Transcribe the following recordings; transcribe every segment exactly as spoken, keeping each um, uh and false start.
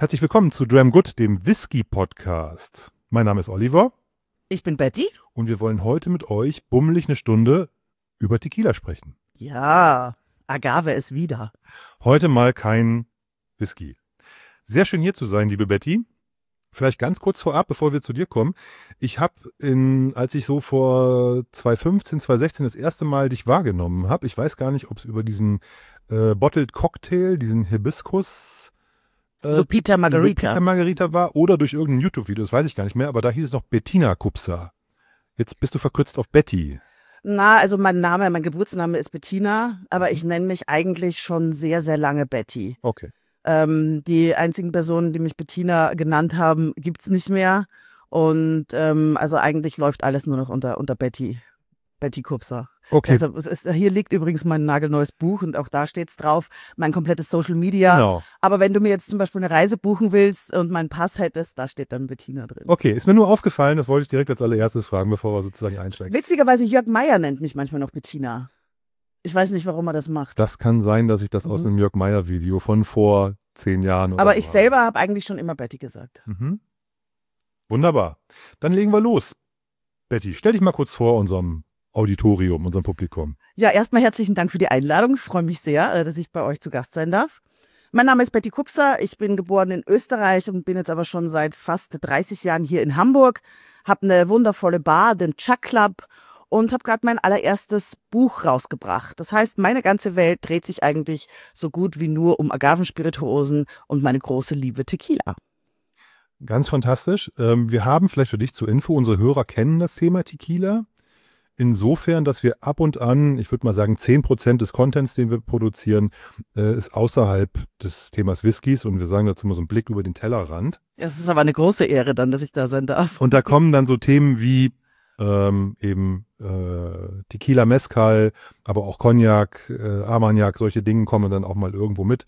Herzlich willkommen zu Dram Good, dem Whisky-Podcast. Mein Name ist Oliver. Ich bin Betty. Und wir wollen heute mit euch bummelig eine Stunde über Tequila sprechen. Ja, Agave ist wieder. Heute mal kein Whisky. Sehr schön hier zu sein, liebe Betty. Vielleicht ganz kurz vorab, bevor wir zu dir kommen. Ich habe, als ich so vor zwanzig fünfzehn, zwanzig sechzehn das erste Mal dich wahrgenommen habe, ich weiß gar nicht, ob es über diesen äh, Bottled Cocktail, diesen Hibiskus äh, Lupita Margarita. Lupita Margarita war oder durch irgendein YouTube-Video, das weiß ich gar nicht mehr, aber da hieß es noch Bettina Kupsa. Jetzt bist du verkürzt auf Betty. Na, also mein Name, mein Geburtsname ist Bettina, aber ich nenne mich eigentlich schon sehr, sehr lange Betty. Okay. Ähm, die einzigen Personen, die mich Bettina genannt haben, gibt's nicht mehr. Und ähm, also eigentlich läuft alles nur noch unter, unter Betty. Betty Kupsa. Okay. Also, es ist, hier liegt übrigens mein nagelneues Buch und auch da steht's drauf, mein komplettes Social Media. Genau. Aber wenn du mir jetzt zum Beispiel eine Reise buchen willst und meinen Pass hättest, da steht dann Bettina drin. Okay, ist mir nur aufgefallen, das wollte ich direkt als allererstes fragen, bevor wir sozusagen einsteigen. Witzigerweise, Jörg Meier nennt mich manchmal noch Bettina. Ich weiß nicht, warum er das macht. Das kann sein, dass ich das mhm. aus einem Jörg Meier Video von vor zehn Jahren oder Aber so ich selber habe eigentlich schon immer Betty gesagt. Mhm. Wunderbar. Dann legen wir los. Betty, stell dich mal kurz vor unserem Auditorium, unserem Publikum. Ja, erstmal herzlichen Dank für die Einladung. Ich freue mich sehr, dass ich bei euch zu Gast sein darf. Mein Name ist Betty Kupsa. Ich bin geboren in Österreich und bin jetzt aber schon seit fast dreißig Jahren hier in Hamburg. Habe eine wundervolle Bar, den Chuck Club, und habe gerade mein allererstes Buch rausgebracht. Das heißt, meine ganze Welt dreht sich eigentlich so gut wie nur um Agavenspirituosen und meine große Liebe Tequila. Ganz fantastisch. Wir haben vielleicht für dich zur Info, unsere Hörer kennen das Thema Tequila. Insofern, dass wir ab und an, ich würde mal sagen, zehn Prozent des Contents, den wir produzieren, ist außerhalb des Themas Whiskys. Und wir sagen dazu mal so einen Blick über den Tellerrand. Es ist aber eine große Ehre dann, dass ich da sein darf. Und da kommen dann so Themen wie ähm, eben äh, Tequila, Mezcal, aber auch Cognac, äh, Armagnac, solche Dinge kommen dann auch mal irgendwo mit.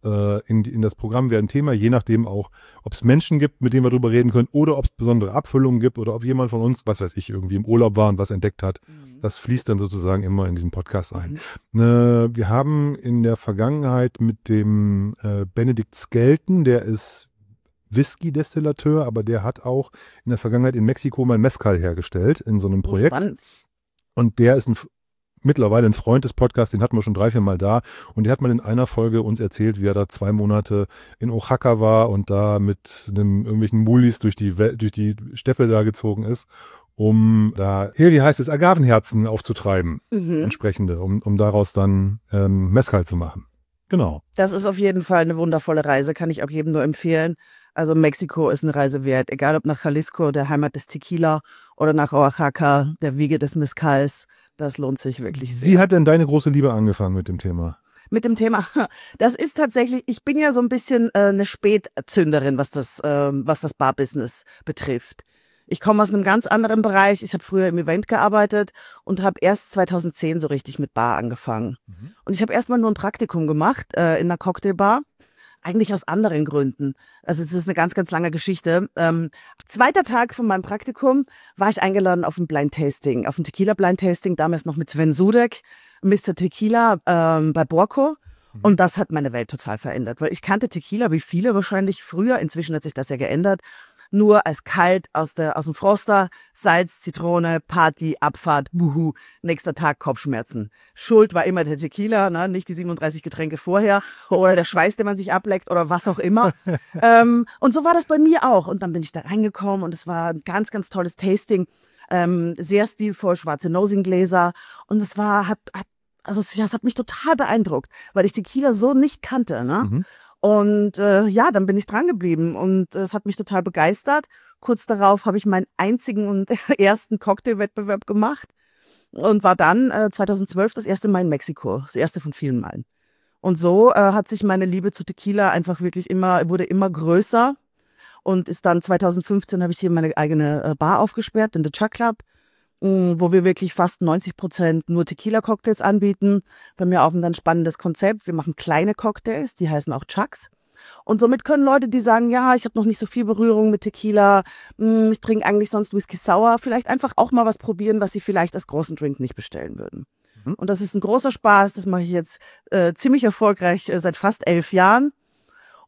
In, in das Programm wäre ein Thema, je nachdem auch, ob es Menschen gibt, mit denen wir drüber reden können, oder ob es besondere Abfüllungen gibt oder ob jemand von uns, was weiß ich, irgendwie im Urlaub war und was entdeckt hat. Mhm. Das fließt dann sozusagen immer in diesen Podcast ein. Mhm. Äh, wir haben in der Vergangenheit mit dem äh, Benedikt Skelton, der ist Whisky-Destillateur, aber der hat auch in der Vergangenheit in Mexiko mal Mezcal hergestellt in so einem Projekt. Oh, spannend. Und der ist ein mittlerweile ein Freund des Podcasts, den hatten wir schon drei, vier Mal da, und der hat mal in einer Folge uns erzählt, wie er da zwei Monate in Oaxaca war und da mit einem, irgendwelchen Mulis durch die, durch die Steppe da gezogen ist, um da, hier, wie heißt es, Agavenherzen aufzutreiben, mhm. entsprechende, um, um daraus dann ähm, Mezcal zu machen. Genau. Das ist auf jeden Fall eine wundervolle Reise, kann ich auch jedem nur empfehlen. Also Mexiko ist eine Reise wert, egal ob nach Jalisco, der Heimat des Tequila, oder nach Oaxaca, der Wiege des Mezcals. Das lohnt sich wirklich sehr. Wie hat denn deine große Liebe angefangen mit dem Thema? Mit dem Thema, das ist tatsächlich, ich bin ja so ein bisschen äh, eine Spätzünderin, was das, äh, was das Bar-Business betrifft. Ich komme aus einem ganz anderen Bereich. Ich habe früher im Event gearbeitet und habe erst zweitausendzehn so richtig mit Bar angefangen. Mhm. Und ich habe erstmal nur ein Praktikum gemacht äh, in einer Cocktailbar. Eigentlich aus anderen Gründen. Also es ist eine ganz, ganz lange Geschichte. Ähm, zweiter Tag von meinem Praktikum war ich eingeladen auf ein Blind Tasting, auf ein Tequila Blind Tasting, damals noch mit Sven Sudek, Mister Tequila ähm, bei Borco. Mhm. Und das hat meine Welt total verändert, weil ich kannte Tequila wie viele wahrscheinlich früher, inzwischen hat sich das ja geändert, nur als kalt aus der aus dem Froster, Salz, Zitrone, Party, Abfahrt, buhu, nächster Tag Kopfschmerzen. Schuld war immer der Tequila, ne? Nicht die siebenunddreißig Getränke vorher oder der Schweiß, den man sich ableckt oder was auch immer. ähm, und so war das bei mir auch. Und dann bin ich da reingekommen und es war ein ganz, ganz tolles Tasting, ähm, sehr stilvoll, schwarze Nosing-Gläser, und es war, hat, hat also das hat mich total beeindruckt, weil ich Tequila so nicht kannte, ne? Mhm. Und äh, ja, dann bin ich dran geblieben und es äh, hat mich total begeistert. Kurz darauf habe ich meinen einzigen und ersten Cocktailwettbewerb gemacht und war dann äh, zweitausendzwölf das erste Mal in Mexiko, das erste von vielen Malen. Und so äh, hat sich meine Liebe zu Tequila einfach wirklich immer, wurde immer größer, und ist dann zweitausendfünfzehn habe ich hier meine eigene äh, Bar aufgesperrt, in The Chuck Club, wo wir wirklich fast neunzig Prozent nur Tequila-Cocktails anbieten. Bei mir auch ein ganz spannendes Konzept. Wir machen kleine Cocktails, die heißen auch Chucks. Und somit können Leute, die sagen, ja, ich habe noch nicht so viel Berührung mit Tequila, ich trinke eigentlich sonst Whisky Sour, vielleicht einfach auch mal was probieren, was sie vielleicht als großen Drink nicht bestellen würden. Mhm. Und das ist ein großer Spaß. Das mache ich jetzt äh, ziemlich erfolgreich äh, seit fast elf Jahren.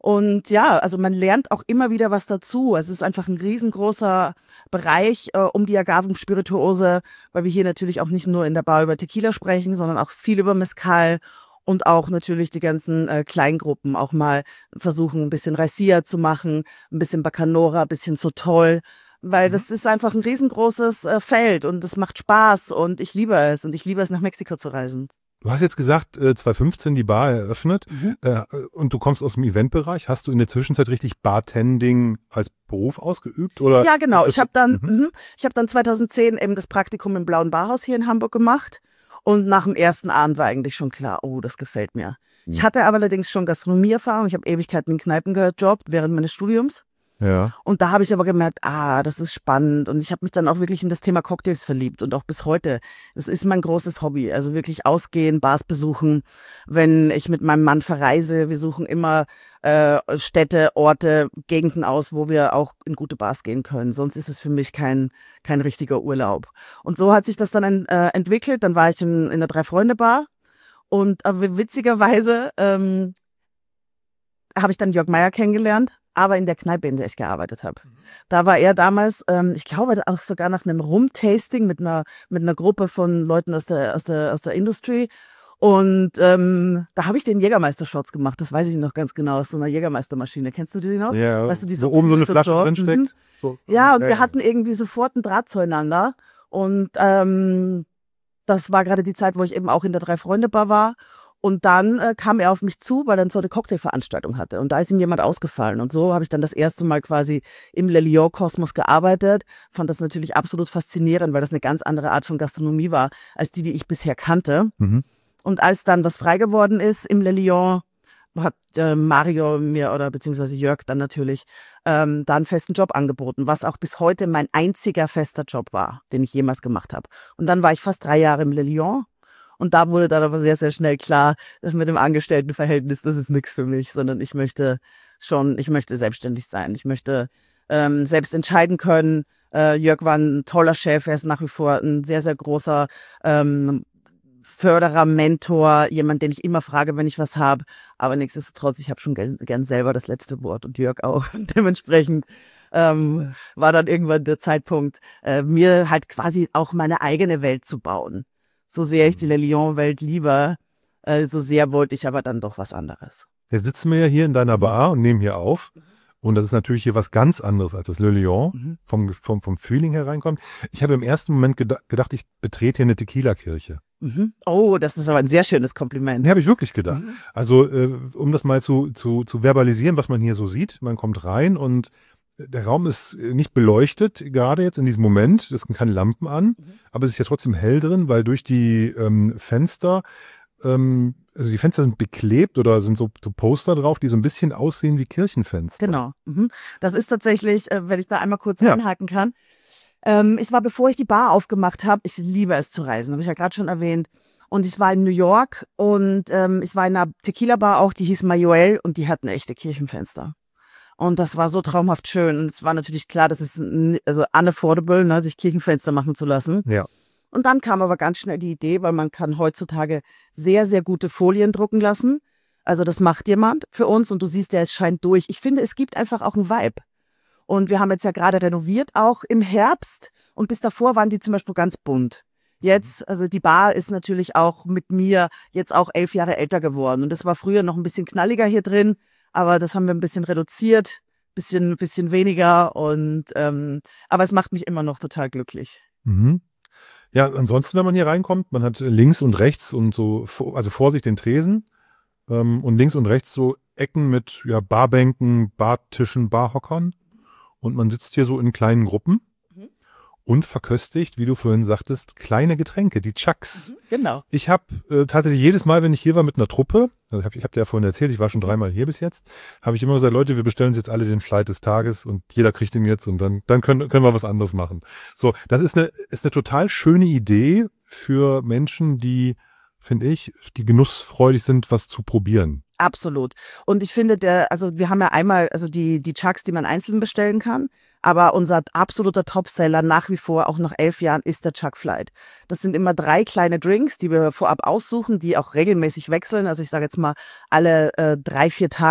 Und ja, also man lernt auch immer wieder was dazu. Es ist einfach ein riesengroßer Bereich äh, um die Agavenspirituose, weil wir hier natürlich auch nicht nur in der Bar über Tequila sprechen, sondern auch viel über Mezcal und auch natürlich die ganzen äh, Kleingruppen auch mal versuchen, ein bisschen Raicilla zu machen, ein bisschen Bacanora, ein bisschen Sotol, weil Mhm. das ist einfach ein riesengroßes äh, Feld und es macht Spaß und ich liebe es und ich liebe es, nach Mexiko zu reisen. Du hast jetzt gesagt, äh, zwanzig fünfzehn die Bar eröffnet Mhm. äh, und du kommst aus dem Eventbereich. Hast du in der Zwischenzeit richtig Bartending als Beruf ausgeübt? Oder Ja, genau. ist Ich das habe dann, so- mhm. mhm. ich habe dann zweitausendzehn eben das Praktikum im Blauen Barhaus hier in Hamburg gemacht. Und nach dem ersten Abend war eigentlich schon klar, oh, das gefällt mir. Ich Mhm. hatte aber allerdings schon Gastronomieerfahrung. Ich habe Ewigkeiten in Kneipen gejobbt während meines Studiums. Ja. Und da habe ich aber gemerkt, ah, das ist spannend. Und ich habe mich dann auch wirklich in das Thema Cocktails verliebt und auch bis heute. Das ist mein großes Hobby. Also wirklich ausgehen, Bars besuchen. Wenn ich mit meinem Mann verreise, wir suchen immer äh, Städte, Orte, Gegenden aus, wo wir auch in gute Bars gehen können. Sonst ist es für mich kein, kein richtiger Urlaub. Und so hat sich das dann äh, entwickelt. Dann war ich in, in der Drei-Freunde-Bar. Und äh, witzigerweise ähm, habe ich dann Jörg Meier kennengelernt, aber in der Kneipe, in der ich gearbeitet habe. Da war er damals, ähm, ich glaube auch sogar nach einem Rum-Tasting mit einer, mit einer Gruppe von Leuten aus der, aus der, aus der Industrie. Und ähm, da habe ich den Jägermeister-Shots gemacht, das weiß ich noch ganz genau, aus so einer Jägermeistermaschine. Kennst du die noch? Ja, Weißt du, die wo oben so eine so- Flasche so- drin mhm. steckt. So. Ja, und Ja, wir ja. hatten irgendwie sofort einen Draht zueinander. Und ähm, das war gerade die Zeit, wo ich eben auch in der Drei-Freunde-Bar war. Und dann äh, kam er auf mich zu, weil er so eine Cocktailveranstaltung hatte. Und da ist ihm jemand ausgefallen. Und so habe ich dann das erste Mal quasi im Le Lion-Kosmos gearbeitet. Fand das natürlich absolut faszinierend, weil das eine ganz andere Art von Gastronomie war, als die, die ich bisher kannte. Mhm. Und als dann was frei geworden ist im Le Lion, hat äh, Mario mir oder beziehungsweise Jörg dann natürlich ähm, da einen festen Job angeboten, was auch bis heute mein einziger fester Job war, den ich jemals gemacht habe. Und dann war ich fast drei Jahre im Le Lion. Und da wurde dann aber sehr, sehr schnell klar, dass mit dem Angestelltenverhältnis, das ist nichts für mich, sondern ich möchte schon, ich möchte selbstständig sein. Ich möchte ähm, selbst entscheiden können. Äh, Jörg war ein toller Chef, er ist nach wie vor ein sehr, sehr großer ähm, Förderer, Mentor, jemand, den ich immer frage, wenn ich was habe. Aber nichtsdestotrotz, ich habe schon gern, gern selber das letzte Wort und Jörg auch. Und dementsprechend ähm, war dann irgendwann der Zeitpunkt, äh, mir halt quasi auch meine eigene Welt zu bauen. So sehr ich die Le Lion-Welt liebe, äh, so sehr wollte ich aber dann doch was anderes. Jetzt sitzen wir ja hier in deiner Bar und nehmen hier auf. Und das ist natürlich hier was ganz anderes als das Le Lion, Mhm. vom, vom, vom Feeling her reinkommt. Ich habe im ersten Moment geda gedacht, ich betrete hier eine Tequila-Kirche. Mhm. Oh, das ist aber ein sehr schönes Kompliment. Nee, habe ich wirklich gedacht. Mhm. Also, äh, um das mal zu, zu, zu verbalisieren, was man hier so sieht. Man kommt rein und der Raum ist nicht beleuchtet, gerade jetzt in diesem Moment. Es sind keine Lampen an, Mhm. aber es ist ja trotzdem hell drin, weil durch die ähm, Fenster, ähm, also die Fenster sind beklebt oder sind so, so Poster drauf, die so ein bisschen aussehen wie Kirchenfenster. Genau. Mhm. Das ist tatsächlich, äh, wenn ich da einmal kurz Ja. einhaken kann. Ähm, ich war, bevor ich die Bar aufgemacht habe, ich liebe es zu reisen, habe ich ja gerade schon erwähnt. Und ich war in New York und ähm, ich war in einer Tequila-Bar auch, die hieß Mayuel und die hatten echte Kirchenfenster. Und das war so traumhaft schön. Und es war natürlich klar, das ist n- also unaffordable, ne, sich Kirchenfenster machen zu lassen. Ja. Und dann kam aber ganz schnell die Idee, weil man kann heutzutage sehr, sehr gute Folien drucken lassen. Also das macht jemand für uns und du siehst ja, es scheint durch. Ich finde, es gibt einfach auch einen Vibe. Und wir haben jetzt ja gerade renoviert, auch im Herbst. Und bis davor waren die zum Beispiel ganz bunt. Jetzt, also die Bar ist natürlich auch mit mir jetzt auch elf Jahre älter geworden. Und das war früher noch ein bisschen knalliger hier drin, aber das haben wir ein bisschen reduziert, bisschen, bisschen weniger. Und ähm, aber es macht mich immer noch total glücklich. Mhm. Ja, ansonsten, wenn man hier reinkommt, man hat links und rechts und so, vor- also vor sich den Tresen ähm, und links und rechts so Ecken mit ja, Barbänken, Bartischen, Barhockern und man sitzt hier so in kleinen Gruppen Mhm. und verköstigt, wie du vorhin sagtest, kleine Getränke, die Chucks. Genau. Ich habe äh, tatsächlich jedes Mal, wenn ich hier war mit einer Truppe, also ich habe ich hab dir ja vorhin erzählt, ich war schon dreimal hier bis jetzt, habe ich immer gesagt, Leute, wir bestellen uns jetzt alle den Flight des Tages und jeder kriegt den jetzt und dann, dann können, können wir was anderes machen. So, das ist eine, ist eine total schöne Idee für Menschen, die, finde ich, die genussfreudig sind, was zu probieren. Absolut. Und ich finde, der, also wir haben ja einmal, also die, die Chucks, die man einzeln bestellen kann, aber unser absoluter Topseller nach wie vor, auch nach elf Jahren, ist der Chuck Flight. Das sind immer drei kleine Drinks, die wir vorab aussuchen, die auch regelmäßig wechseln. Also ich sage jetzt mal alle äh, drei, vier Tage.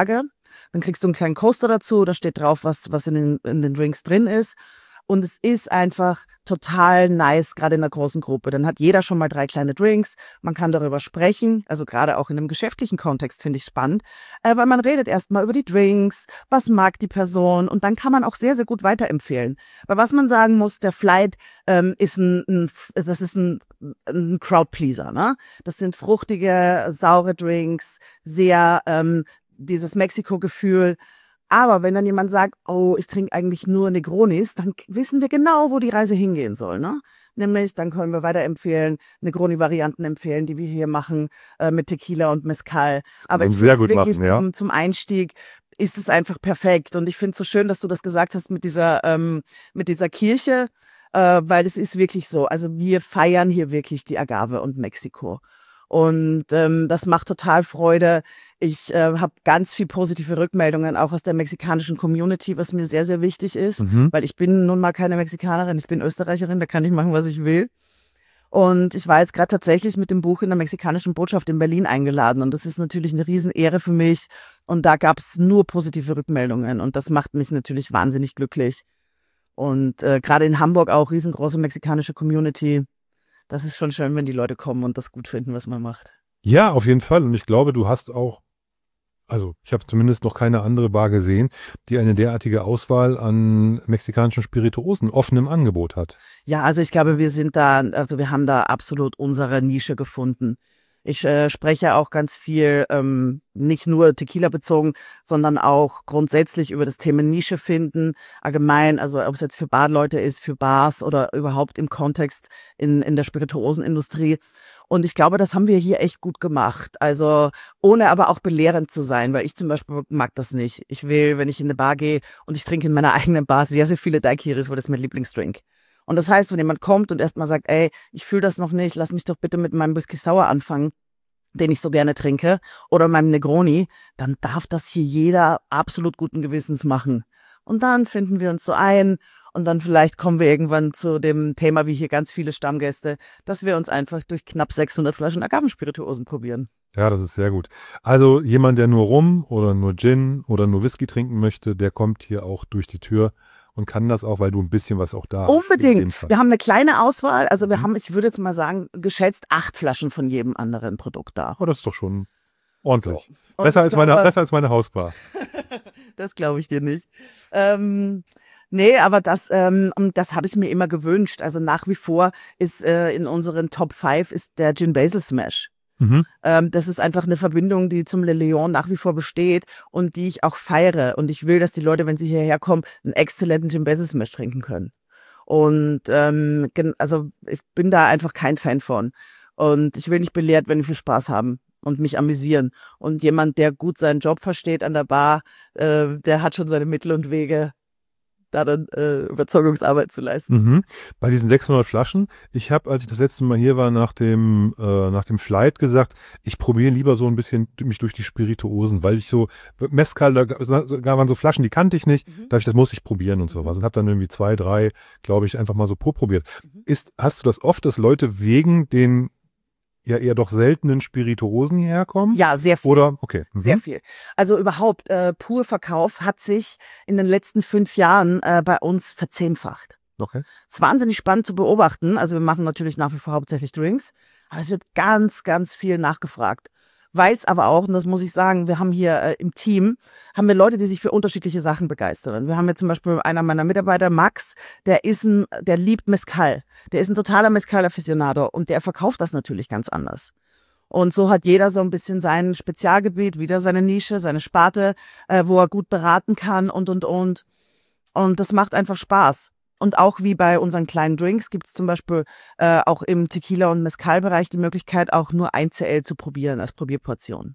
Dann kriegst du einen kleinen Coaster dazu, da steht drauf, was, was in den, in den Drinks drin ist. Und es ist einfach total nice, gerade in einer großen Gruppe. Dann hat jeder schon mal drei kleine Drinks. Man kann darüber sprechen. Also gerade auch in einem geschäftlichen Kontext finde ich spannend. Äh, weil man redet erstmal über die Drinks. Was mag die Person? Und dann kann man auch sehr, sehr gut weiterempfehlen. Weil was man sagen muss, der Flight ähm, ist ein, ein, das ist ein, ein Crowdpleaser, ne? Das sind fruchtige, saure Drinks, sehr ähm, dieses Mexiko-Gefühl. Aber wenn dann jemand sagt, oh, ich trinke eigentlich nur Negronis, dann wissen wir genau, wo die Reise hingehen soll, ne? Nämlich, dann können wir weiterempfehlen, Negroni-Varianten empfehlen, die wir hier machen, äh, mit Tequila und Mezcal. Aber ich sehr finde gut wirklich machen, ja. zum, zum Einstieg ist es einfach perfekt. Und ich finde es so schön, dass du das gesagt hast mit dieser, ähm, mit dieser Kirche, äh, weil es ist wirklich so. Also wir feiern hier wirklich die Agave und Mexiko. Und ähm, das macht total Freude. Ich äh, habe ganz viel positive Rückmeldungen, auch aus der mexikanischen Community, was mir sehr, sehr wichtig ist, Mhm. weil ich bin nun mal keine Mexikanerin, ich bin Österreicherin, da kann ich machen, was ich will. Und ich war jetzt gerade tatsächlich mit dem Buch in der mexikanischen Botschaft in Berlin eingeladen und das ist natürlich eine Riesenehre für mich. Und da gab es nur positive Rückmeldungen und das macht mich natürlich wahnsinnig glücklich. Und äh, gerade in Hamburg auch riesengroße mexikanische Community. Das ist schon schön, wenn die Leute kommen und das gut finden, was man macht. Ja, auf jeden Fall. Und ich glaube, du hast auch, also ich habe zumindest noch keine andere Bar gesehen, die eine derartige Auswahl an mexikanischen Spirituosen offen im Angebot hat. Ja, also ich glaube, wir sind da, also wir haben da absolut unsere Nische gefunden. Ich äh, spreche auch ganz viel, ähm, nicht nur Tequila bezogen, sondern auch grundsätzlich über das Thema Nische finden, allgemein, also ob es jetzt für Barleute ist, für Bars oder überhaupt im Kontext in, in der Spirituosenindustrie. Und ich glaube, das haben wir hier echt gut gemacht. Also ohne aber auch belehrend zu sein, weil ich zum Beispiel mag das nicht. Ich will, wenn ich in eine Bar gehe und ich trinke in meiner eigenen Bar sehr, sehr viele Daiquiris, weil das ist mein Lieblingsdrink. Und das heißt, wenn jemand kommt und erstmal sagt, ey, ich fühle das noch nicht, lass mich doch bitte mit meinem Whisky Sour anfangen, den ich so gerne trinke, oder meinem Negroni, dann darf das hier jeder absolut guten Gewissens machen. Und dann finden wir uns so ein und dann vielleicht kommen wir irgendwann zu dem Thema, wie hier ganz viele Stammgäste, dass wir uns einfach durch knapp sechshundert Flaschen Agavenspirituosen probieren. Ja, das ist sehr gut. Also jemand, der nur Rum oder nur Gin oder nur Whisky trinken möchte, der kommt hier auch durch die Tür und kann das auch, weil du ein bisschen was auch da hast. Unbedingt. Wir haben eine kleine Auswahl. Also wir Mhm. haben, ich würde jetzt mal sagen, geschätzt acht Flaschen von jedem anderen Produkt da. Oh, das ist doch schon ordentlich. So. Und Besser, ich als meine, glaube- besser als meine Hausbar. Das glaube ich dir nicht. Ähm, nee, aber das, ähm, das habe ich mir immer gewünscht. Also nach wie vor ist äh, in unseren Top fünf ist der Gin Basil Smash. Mhm. Ähm, das ist einfach eine Verbindung, die zum Le Lion nach wie vor besteht und die ich auch feiere. Und ich will, dass die Leute, wenn sie hierher kommen, einen exzellenten Gin Basil Smash trinken können. Und ähm, gen- also ich bin da einfach kein Fan von. Und ich will nicht belehrt, wenn wir Spaß haben und mich amüsieren. Und jemand, der gut seinen Job versteht an der Bar, äh, der hat schon seine Mittel und Wege, da dann äh, Überzeugungsarbeit zu leisten. Mhm. Bei diesen sechshundert Flaschen, ich habe, als ich das letzte Mal hier war, nach dem, äh, nach dem Flight gesagt, ich probiere lieber so ein bisschen mich durch die Spirituosen, weil ich so, Mezcal, da ga- waren so Flaschen, die kannte ich nicht, Mhm. da habe ich, das muss ich probieren und sowas. Und habe dann irgendwie zwei, drei, glaube ich, einfach mal so pur probiert. Mhm. Ist, hast du das oft, dass Leute wegen den ja eher doch seltenen Spirituosen hierher kommen? Ja, sehr viel. Oder, okay. Mhm. Sehr viel. Also überhaupt, äh, Pur-Verkauf hat sich in den letzten fünf Jahren äh, bei uns verzehnfacht. Okay. Es ist wahnsinnig spannend zu beobachten. Also wir machen natürlich nach wie vor hauptsächlich Drinks, aber es wird ganz, ganz viel nachgefragt. Weil es aber auch, und das muss ich sagen, wir haben hier äh, im Team, haben wir Leute, die sich für unterschiedliche Sachen begeistern. Wir haben jetzt zum Beispiel einer meiner Mitarbeiter, Max, der ist ein, der liebt Mezcal. Der ist ein totaler Mezcal-Afficionado und der verkauft das natürlich ganz anders. Und so hat jeder so ein bisschen sein Spezialgebiet, wieder seine Nische, seine Sparte, äh, wo er gut beraten kann und, und, und. Und das macht einfach Spaß. Und auch wie bei unseren kleinen Drinks gibt es zum Beispiel äh, auch im Tequila- und Mezcal-Bereich die Möglichkeit, auch nur ein C L zu probieren als Probierportion.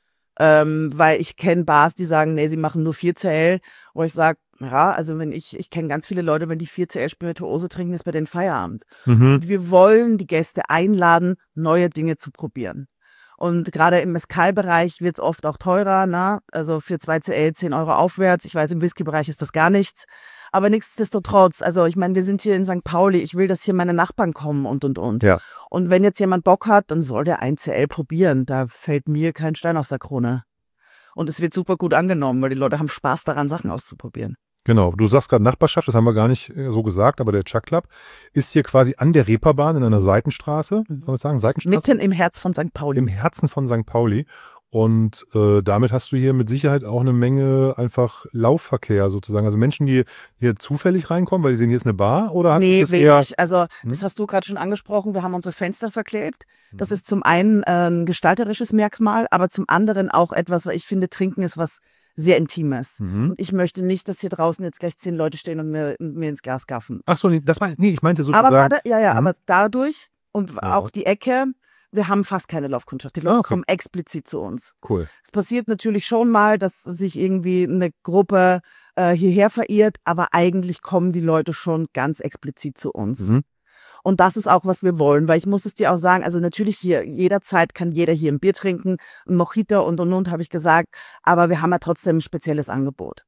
Ähm, weil ich kenne Bars, die sagen, nee, sie machen nur vier C L, wo ich sage, ja, also wenn ich, ich kenne ganz viele Leute, wenn die vier C L Spirituose trinken, ist bei denen Feierabend. Mhm. Und wir wollen die Gäste einladen, neue Dinge zu probieren. Und gerade im Mezcal-Bereich wird es oft auch teurer, ne? Also für zwei C L zehn Euro aufwärts. Ich weiß, im Whisky-Bereich ist das gar nichts. Aber nichtsdestotrotz, also ich meine, wir sind hier in Sankt Pauli, ich will, dass hier meine Nachbarn kommen und, und, und. Ja. Und wenn jetzt jemand Bock hat, dann soll der ein C L probieren. Da fällt mir kein Stein aus der Krone. Und es wird super gut angenommen, weil die Leute haben Spaß daran, Sachen auszuprobieren. Genau, du sagst gerade Nachbarschaft, das haben wir gar nicht so gesagt, aber der Chuck Club ist hier quasi an der Reeperbahn in einer Seitenstraße, kann man sagen, Seitenstraße? Mitten im Herz von Sankt Pauli. Im Herzen von Sankt Pauli. Und äh, damit hast du hier mit Sicherheit auch eine Menge einfach Laufverkehr sozusagen. Also Menschen, die hier zufällig reinkommen, weil die sehen, hier ist eine Bar, oder hat Nee, das wenig. eher... Also Hm? das hast du gerade schon angesprochen, wir haben unsere Fenster verklebt. Das ist zum einen äh, ein gestalterisches Merkmal, aber zum anderen auch etwas, weil ich finde, Trinken ist was sehr Intimes. Mhm. Und ich möchte nicht, dass hier draußen jetzt gleich zehn Leute stehen und mir, mir ins Glas gaffen. Ach so, nee, das mein, nee, ich meinte sozusagen... Aber warte, ja, ja, Mhm. aber dadurch und Ja. auch die Ecke, wir haben fast keine Laufkundschaft. Die Leute Ah, okay. kommen explizit zu uns. Cool. Es passiert natürlich schon mal, dass sich irgendwie eine Gruppe äh, hierher verirrt, aber eigentlich kommen die Leute schon ganz explizit zu uns. Mhm. Und das ist auch, was wir wollen, weil ich muss es dir auch sagen, also natürlich hier, jederzeit kann jeder hier ein Bier trinken, ein Mojito und und und, habe ich gesagt, aber wir haben ja trotzdem ein spezielles Angebot.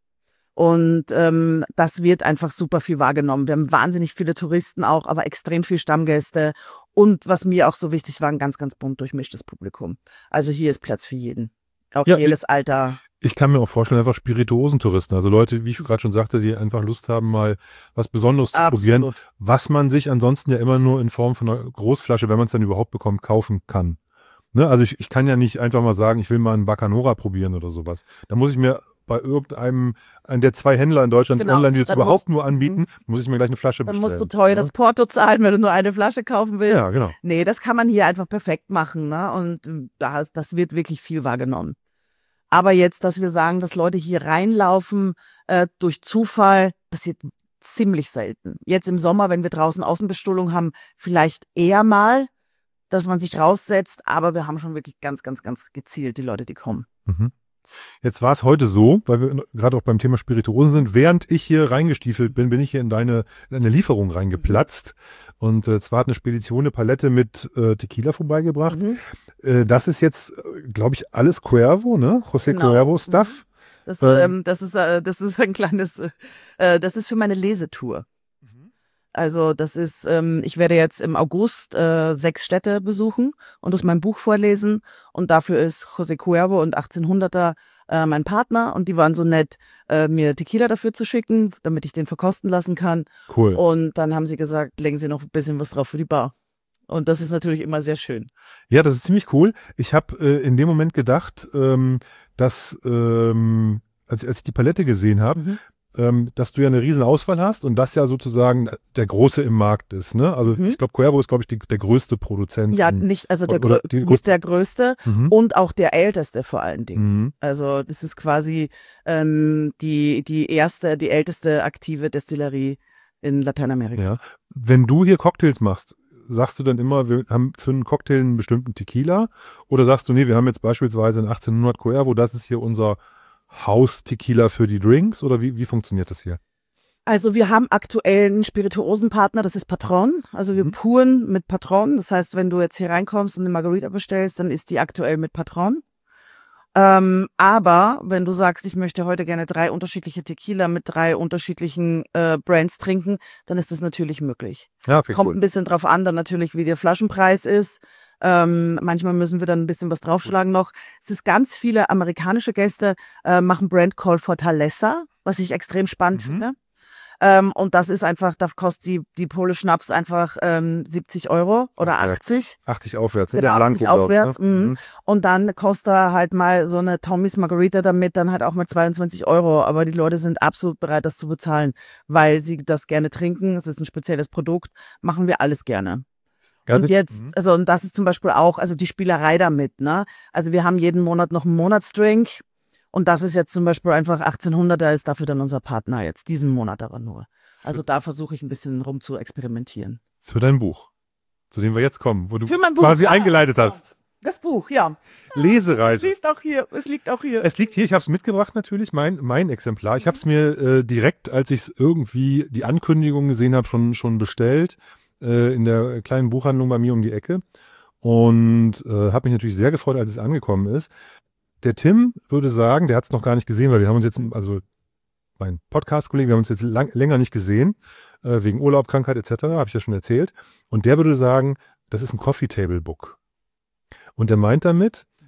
Und ähm, das wird einfach super viel wahrgenommen. Wir haben wahnsinnig viele Touristen auch, aber extrem viel Stammgäste. Und was mir auch so wichtig war, ein ganz, ganz bunt durchmischtes Publikum. Also hier ist Platz für jeden. Auch Ja, jedes Alter. Ich kann mir auch vorstellen, einfach Spirituosentouristen, also Leute, wie ich gerade schon sagte, die einfach Lust haben, mal was Besonderes zu probieren, Absolut. was man sich ansonsten ja immer nur in Form von einer Großflasche, wenn man es dann überhaupt bekommt, kaufen kann. Ne? Also ich, ich kann ja nicht einfach mal sagen, ich will mal einen Bacanora probieren oder sowas. Da muss ich mir bei irgendeinem, an der zwei Händler in Deutschland Genau, online, die das dann überhaupt musst- nur anbieten, muss ich mir gleich eine Flasche Dann bestellen. musst du teuer das Porto zahlen, wenn du nur eine Flasche kaufen willst. Ja, genau. Nee, das kann man hier einfach perfekt machen, ne? Und äh, das, das wird wirklich viel wahrgenommen. Aber jetzt, dass wir sagen, dass Leute hier reinlaufen äh, durch Zufall, passiert ziemlich selten. Jetzt im Sommer, wenn wir draußen Außenbestuhlung haben, vielleicht eher mal, dass man sich raussetzt, aber wir haben schon wirklich ganz, ganz, ganz gezielt die Leute, die kommen. Mhm. Jetzt war es heute so, weil wir gerade auch beim Thema Spirituosen sind, während ich hier reingestiefelt bin, bin ich hier in deine, in eine Lieferung reingeplatzt. Und äh, zwar hat eine Spedition eine Palette mit äh, Tequila vorbeigebracht. Mhm. Äh, das ist jetzt, glaube ich, alles Cuervo, ne? José Genau. Cuervo Stuff. Das, Ähm. ähm, das, ist, äh, das ist ein kleines, äh, das ist für meine Lesetour. Also das ist, ähm, ich werde jetzt im August äh, sechs Städte besuchen und aus meinem Buch vorlesen. Und dafür ist José Cuervo und achtzehnhunderter äh, mein Partner. Und die waren so nett, äh, mir Tequila dafür zu schicken, damit ich den verkosten lassen kann. Cool. Und dann haben sie gesagt, legen Sie noch ein bisschen was drauf für die Bar. Und das ist natürlich immer sehr schön. Ja, das ist ziemlich cool. Ich habe äh, in dem Moment gedacht, ähm, dass, ähm, als, als ich die Palette gesehen habe, Mhm. ähm, dass du ja eine riesen Auswahl hast und das ja sozusagen der Große im Markt ist. Ne? Also Mhm. ich glaube, Cuervo ist, glaube ich, die, der größte Produzent. Ja, in- nicht, also der, Oder grö- die nicht größte- der größte Mhm. und auch der älteste vor allen Dingen. Mhm. Also das ist quasi ähm, die, die erste, die älteste aktive Destillerie in Lateinamerika. Ja. Wenn du hier Cocktails machst, sagst du dann immer, wir haben für einen Cocktail einen bestimmten Tequila? Oder sagst du, nee, wir haben jetzt beispielsweise einen achtzehnhundert Cuervo, das ist hier unser Haus-Tequila für die Drinks? Oder wie, wie funktioniert das hier? Also wir haben aktuell einen Spirituosenpartner, das ist Patron. Also wir Mhm. puren mit Patron. Das heißt, wenn du jetzt hier reinkommst und eine Margarita bestellst, dann ist die aktuell mit Patron. Ähm, aber wenn du sagst, ich möchte heute gerne drei unterschiedliche Tequila mit drei unterschiedlichen äh, Brands trinken, dann ist das natürlich möglich. Ja, Kommt ein bisschen drauf an, dann natürlich, wie der Flaschenpreis ist. Ähm, manchmal müssen wir dann ein bisschen was draufschlagen noch. Es ist ganz viele amerikanische Gäste äh, machen Brand Call Fortaleza, was ich extrem spannend Mhm. finde. Ähm, und das ist einfach, da kostet die, die Pole Schnaps einfach ähm, siebzig Euro oder Ach, ja. achtzig. achtzig aufwärts, ne? Genau, Der achtzig Blanco, glaub ich, aufwärts. ne? Mhm. Und dann kostet er halt mal so eine Tommy's Margarita damit dann halt auch mal zweiundzwanzig Euro. Aber die Leute sind absolut bereit, das zu bezahlen, weil sie das gerne trinken. Es ist ein spezielles Produkt. Machen wir alles gerne. Ja, Und das- jetzt, Mhm. also und das ist zum Beispiel auch, also die Spielerei damit, ne? Also wir haben jeden Monat noch einen Monatsdrink und das ist jetzt zum Beispiel einfach achtzehnhunderter ist dafür dann unser Partner jetzt, diesen Monat aber nur. Also da versuche ich ein bisschen rum zu experimentieren. Für dein Buch, zu dem wir jetzt kommen, wo du Für mein Buch, quasi ja, eingeleitet ja. hast. Das Buch, ja. Es Lesereise. liegt auch hier, es liegt auch hier. Es liegt hier, ich habe es mitgebracht natürlich, mein, mein Exemplar. Ich habe es mir äh, direkt, als ich es irgendwie die Ankündigung gesehen habe, schon, schon bestellt, äh, in der kleinen Buchhandlung bei mir um die Ecke. Und äh, habe mich natürlich sehr gefreut, als es angekommen ist. Der Tim würde sagen, der hat es noch gar nicht gesehen, weil wir haben uns jetzt, also mein Podcast-Kollege, wir haben uns jetzt lang, länger nicht gesehen, äh, wegen Urlaub, Krankheit et cetera, habe ich ja schon erzählt. Und der würde sagen, das ist ein Coffee-Table-Book. Und er meint damit,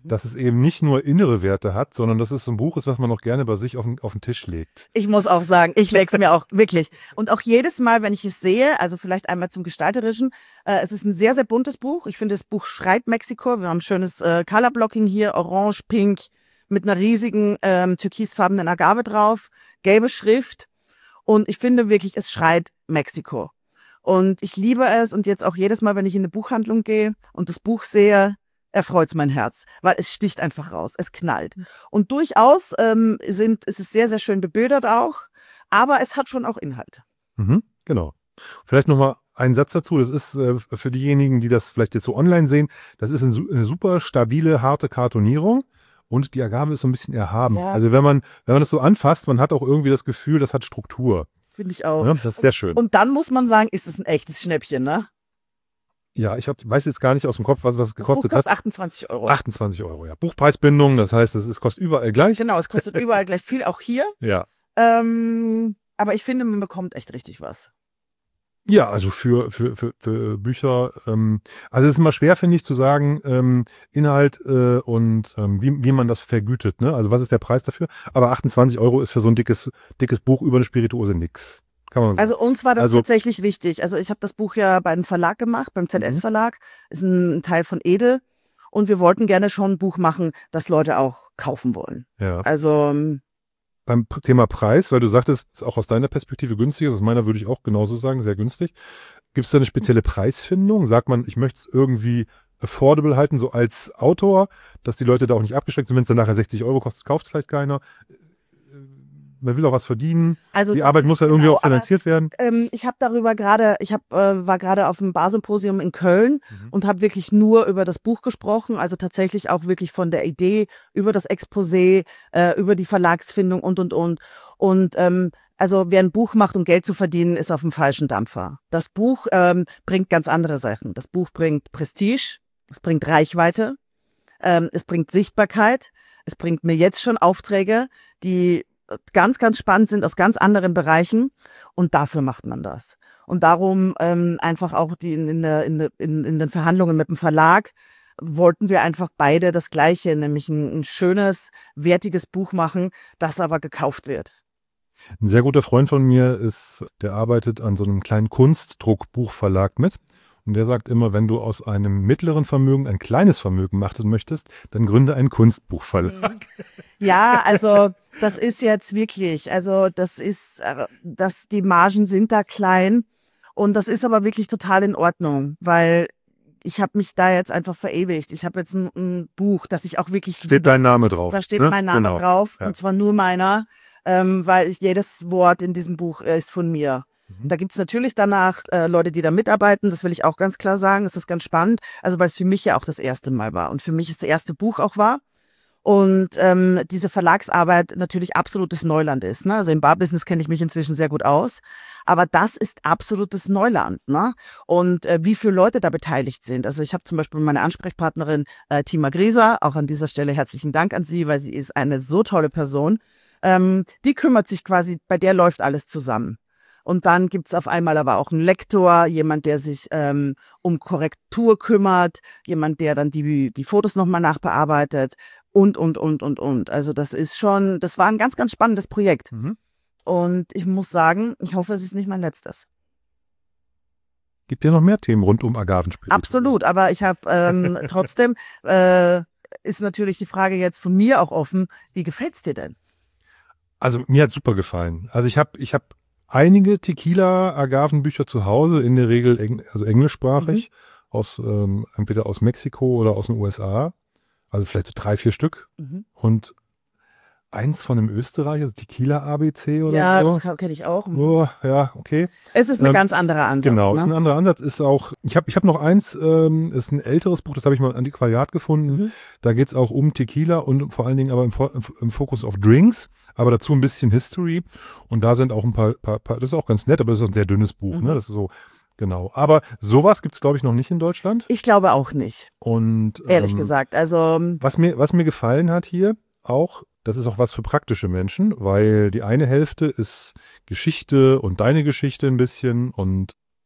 dass es eben nicht nur innere Werte hat, sondern dass es so ein Buch ist, was man auch gerne bei sich auf den, auf den Tisch legt. Ich muss auch sagen, ich leg's mir auch wirklich. Und auch jedes Mal, wenn ich es sehe, also vielleicht einmal zum Gestalterischen, äh, es ist ein sehr, sehr buntes Buch. Ich finde, das Buch schreit Mexiko. Wir haben schönes äh, Colorblocking hier, orange, pink, mit einer riesigen ähm, türkisfarbenen Agave drauf, gelbe Schrift. Und ich finde wirklich, es schreit Mexiko. Und ich liebe es. Und jetzt auch jedes Mal, wenn ich in eine Buchhandlung gehe und das Buch sehe, erfreut's mein Herz, weil es sticht einfach raus, es knallt. Und durchaus ähm, sind, ist es sehr, sehr schön bebildert auch, aber es hat schon auch Inhalt. Mhm, genau. Vielleicht nochmal einen Satz dazu, das ist äh, für diejenigen, die das vielleicht jetzt so online sehen, das ist eine, eine super stabile, harte Kartonierung und die Agave ist so ein bisschen erhaben. Ja. Also wenn man, wenn man das so anfasst, man hat auch irgendwie das Gefühl, das hat Struktur. Finde ich auch. Ja, das ist sehr schön. Und dann muss man sagen, ist es ein echtes Schnäppchen, ne? Ja, ich hab, weiß jetzt gar nicht aus dem Kopf, was, was es Das Buch gekostet kostet hat. achtundzwanzig Euro. achtundzwanzig Euro, ja. Buchpreisbindung, das heißt, es, es kostet überall gleich. Genau, es kostet überall gleich viel, auch hier. Ja. Ähm, aber ich finde, man bekommt echt richtig was. Ja, also für, für, für, für Bücher, ähm, also es ist immer schwer, finde ich, zu sagen, ähm, Inhalt äh, und ähm, wie, wie man das vergütet, ne? Also was ist der Preis dafür? Aber achtundzwanzig Euro ist für so ein dickes, dickes Buch über eine Spirituose nix. Kann man sagen. Also uns war das Also- tatsächlich wichtig. Also ich habe das Buch ja bei einem Verlag gemacht, beim Z S-Verlag. Ist ein Teil von Edel. Und wir wollten gerne schon ein Buch machen, das Leute auch kaufen wollen. Ja. Also ähm, Beim P- Thema Preis, weil du sagtest, ist auch aus deiner Perspektive günstig, aus meiner würde ich auch genauso sagen, sehr günstig. Gibt es da eine spezielle Preisfindung? Sagt man, ich möchte es irgendwie affordable halten, so als Autor, dass die Leute da auch nicht abgeschreckt sind, wenn es dann nachher sechzig Euro kostet, kauft es vielleicht keiner. Man will auch was verdienen. also Die das Arbeit ist muss ja irgendwie genau, auch finanziert werden. Aber, ähm, ich habe darüber gerade, ich hab, äh, war gerade auf dem Barsymposium in Köln Mhm. und habe wirklich nur über das Buch gesprochen, also tatsächlich auch wirklich von der Idee, über das Exposé, äh, über die Verlagsfindung und, und, und. Und ähm, also wer ein Buch macht, um Geld zu verdienen, ist auf dem falschen Dampfer. Das Buch ähm, bringt ganz andere Sachen. Das Buch bringt Prestige, es bringt Reichweite, ähm, es bringt Sichtbarkeit, es bringt mir jetzt schon Aufträge, die ganz, ganz spannend sind aus ganz anderen Bereichen und dafür macht man das. Und darum ähm, einfach auch die in, in, der, in, der, in, in den Verhandlungen mit dem Verlag wollten wir einfach beide das Gleiche, nämlich ein, ein schönes, wertiges Buch machen, das aber gekauft wird. Ein sehr guter Freund von mir ist, der arbeitet an so einem kleinen Kunstdruckbuchverlag mit. Und der sagt immer, wenn du aus einem mittleren Vermögen ein kleines Vermögen machen möchtest, dann gründe einen Kunstbuchverlag. Ja, also das ist jetzt wirklich, also das ist, äh, das, die Margen sind da klein und das ist aber wirklich total in Ordnung, weil ich habe mich da jetzt einfach verewigt. Ich habe jetzt ein, ein Buch, das ich auch wirklich Steht dein Name drauf. Da steht ne? mein Name Genau. drauf Ja. und zwar nur meiner, ähm, weil ich, jedes Wort in diesem Buch äh, ist von mir. Mhm. Und da gibt's natürlich danach äh, Leute, die da mitarbeiten, das will ich auch ganz klar sagen, das ist ganz spannend, also weil es für mich ja auch das erste Mal war und für mich das erste Buch auch war. Und ähm, diese Verlagsarbeit natürlich absolutes Neuland ist. Ne? Also im Barbusiness kenne ich mich inzwischen sehr gut aus. Aber das ist absolutes Neuland. Ne? Und äh, wie viele Leute da beteiligt sind. Also ich habe zum Beispiel meine Ansprechpartnerin äh, Tima Grieser, auch an dieser Stelle herzlichen Dank an sie, weil sie ist eine so tolle Person. Ähm, die kümmert sich quasi, bei der läuft alles zusammen. Und dann gibt's auf einmal aber auch einen Lektor, jemand, der sich ähm, um Korrektur kümmert, jemand, der dann die, die Fotos nochmal nachbearbeitet und, und, und, und, und. Also das ist schon, das war ein ganz, ganz spannendes Projekt. Mhm. Und ich muss sagen, ich hoffe, es ist nicht mein letztes. Gibt ja noch mehr Themen rund um Agavenspirituose. Absolut, aber ich habe ähm, trotzdem, äh, ist natürlich die Frage jetzt von mir auch offen, wie gefällt's dir denn? Also mir hat super gefallen. Also ich habe ich hab einige Tequila-Agavenbücher zu Hause, in der Regel eng, also englischsprachig, Mhm. aus ähm, entweder aus Mexiko oder aus den U S A. Also vielleicht so drei, vier Stück. Mhm. Und eins von einem Österreicher, also Tequila A B C oder Ja, so. das kenne ich auch. Oh, ja, okay. Es ist ein Ähm, ganz anderer Ansatz. Genau, ist ein Ne? anderer Ansatz. Ist auch, ich habe ich hab noch eins, ähm, ist ein älteres Buch, das habe ich mal im Antiquariat gefunden. Mhm. Da geht es auch um Tequila und vor allen Dingen aber im, Fo- im Fokus auf Drinks, aber dazu ein bisschen History. Und da sind auch ein paar, paar, paar das ist auch ganz nett, aber das ist ein sehr dünnes Buch. Mhm. Ne? Das ist so, genau. Aber sowas gibt es, glaube ich, noch nicht in Deutschland. Ich glaube auch nicht, Und ehrlich ähm, gesagt. Also was mir, was mir gefallen hat hier auch, das ist auch was für praktische Menschen, weil die eine Hälfte ist Geschichte und deine Geschichte ein bisschen und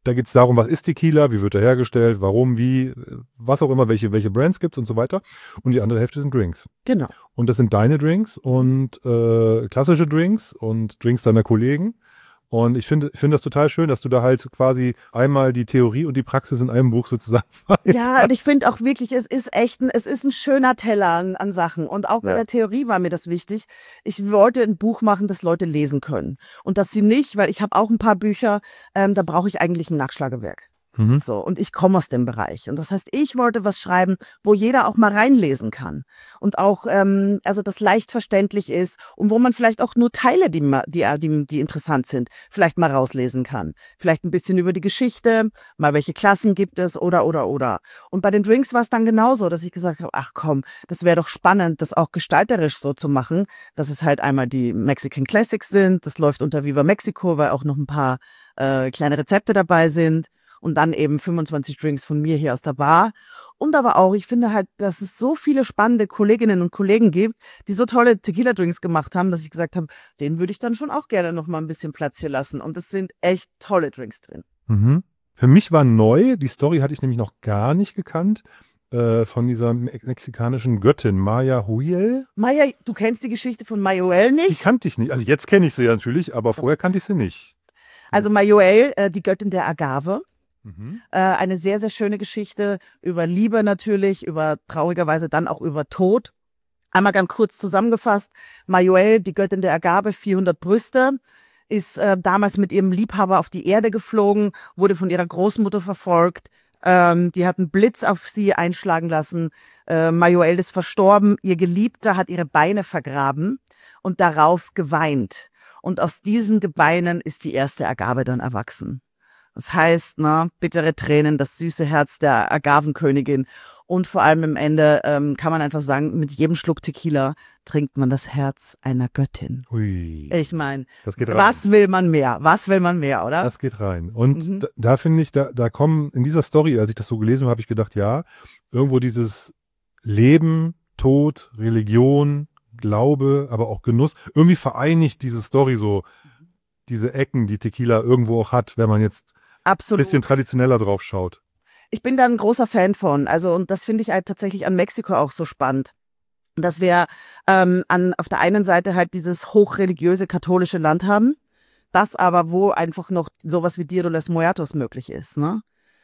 da geht es darum, was ist Tequila, wie wird er hergestellt, warum, wie, was auch immer, welche, welche Brands gibt es und so weiter. Und die andere Hälfte sind Drinks. Genau. Und das sind deine Drinks und äh, klassische Drinks und Drinks deiner Kollegen. Und ich finde finde das total schön, dass du da halt quasi einmal die Theorie und die Praxis in einem Buch sozusagen Ja, und ich finde auch wirklich, es ist echt ein, es ist ein schöner Teller an, an Sachen. Und auch bei Ja. der Theorie war mir das wichtig. Ich wollte ein Buch machen, das Leute lesen können. Und dass sie nicht, weil ich habe auch ein paar Bücher, ähm, da brauche ich eigentlich ein Nachschlagewerk. Mhm. So, und ich komme aus dem Bereich. Und das heißt, ich wollte was schreiben, wo jeder auch mal reinlesen kann. Und auch, ähm, also das leicht verständlich ist und wo man vielleicht auch nur Teile, die, ma- die, die, die interessant sind, vielleicht mal rauslesen kann. Vielleicht ein bisschen über die Geschichte, mal welche Klassen gibt es oder, oder, oder. Und bei den Drinks war es dann genauso, dass ich gesagt habe, ach komm, das wäre doch spannend, das auch gestalterisch so zu machen, dass es halt einmal die Mexican Classics sind, das läuft unter Viva Mexico, weil auch noch ein paar äh, kleine Rezepte dabei sind. Und dann eben fünfundzwanzig Drinks von mir hier aus der Bar. Und aber auch, ich finde halt, dass es so viele spannende Kolleginnen und Kollegen gibt, die so tolle Tequila-Drinks gemacht haben, dass ich gesagt habe, denen würde ich dann schon auch gerne noch mal ein bisschen Platz hier lassen. Und es sind echt tolle Drinks drin. Mhm. Für mich war neu, die Story hatte ich nämlich noch gar nicht gekannt, äh, von dieser me mexikanischen Göttin Maya Huel. Maya, du kennst die Geschichte von Mayuel Die nicht? kannte ich nicht. Also jetzt kenne ich sie ja natürlich, aber vorher kannte ich sie nicht. Also Mayuel, äh, die Göttin der Agave. Mhm. Äh, eine sehr, sehr schöne Geschichte über Liebe natürlich, über traurigerweise dann auch über Tod. Einmal ganz kurz zusammengefasst. Mayuel, die Göttin der Agave, vierhundert Brüste, ist äh, damals mit ihrem Liebhaber auf die Erde geflogen, wurde von ihrer Großmutter verfolgt. Ähm, die hat einen Blitz auf sie einschlagen lassen. Äh, Mayuel ist verstorben. Ihr Geliebter hat ihre Beine vergraben und darauf geweint. Und aus diesen Gebeinen ist die erste Agave dann erwachsen. Das heißt, ne, bittere Tränen, das süße Herz der Agavenkönigin. Und vor allem am Ende ähm, kann man einfach sagen, mit jedem Schluck Tequila trinkt man das Herz einer Göttin. Ui. Ich meine, Das geht rein. was will man mehr? Was will man mehr, oder? Das geht rein. Und Mhm. da, da finde ich, da, da kommen in dieser Story, als ich das so gelesen habe, habe ich gedacht, ja, irgendwo dieses Leben, Tod, Religion, Glaube, aber auch Genuss, irgendwie vereinigt diese Story so diese Ecken, die Tequila irgendwo auch hat, wenn man jetzt ein Absolut. bisschen traditioneller drauf schaut. Ich bin da ein großer Fan von. Also, und das finde ich halt tatsächlich an Mexiko auch so spannend. Dass wir ähm, an, auf der einen Seite halt dieses hochreligiöse katholische Land haben, das aber, wo einfach noch sowas wie Dia de los Muertos möglich ist, ne?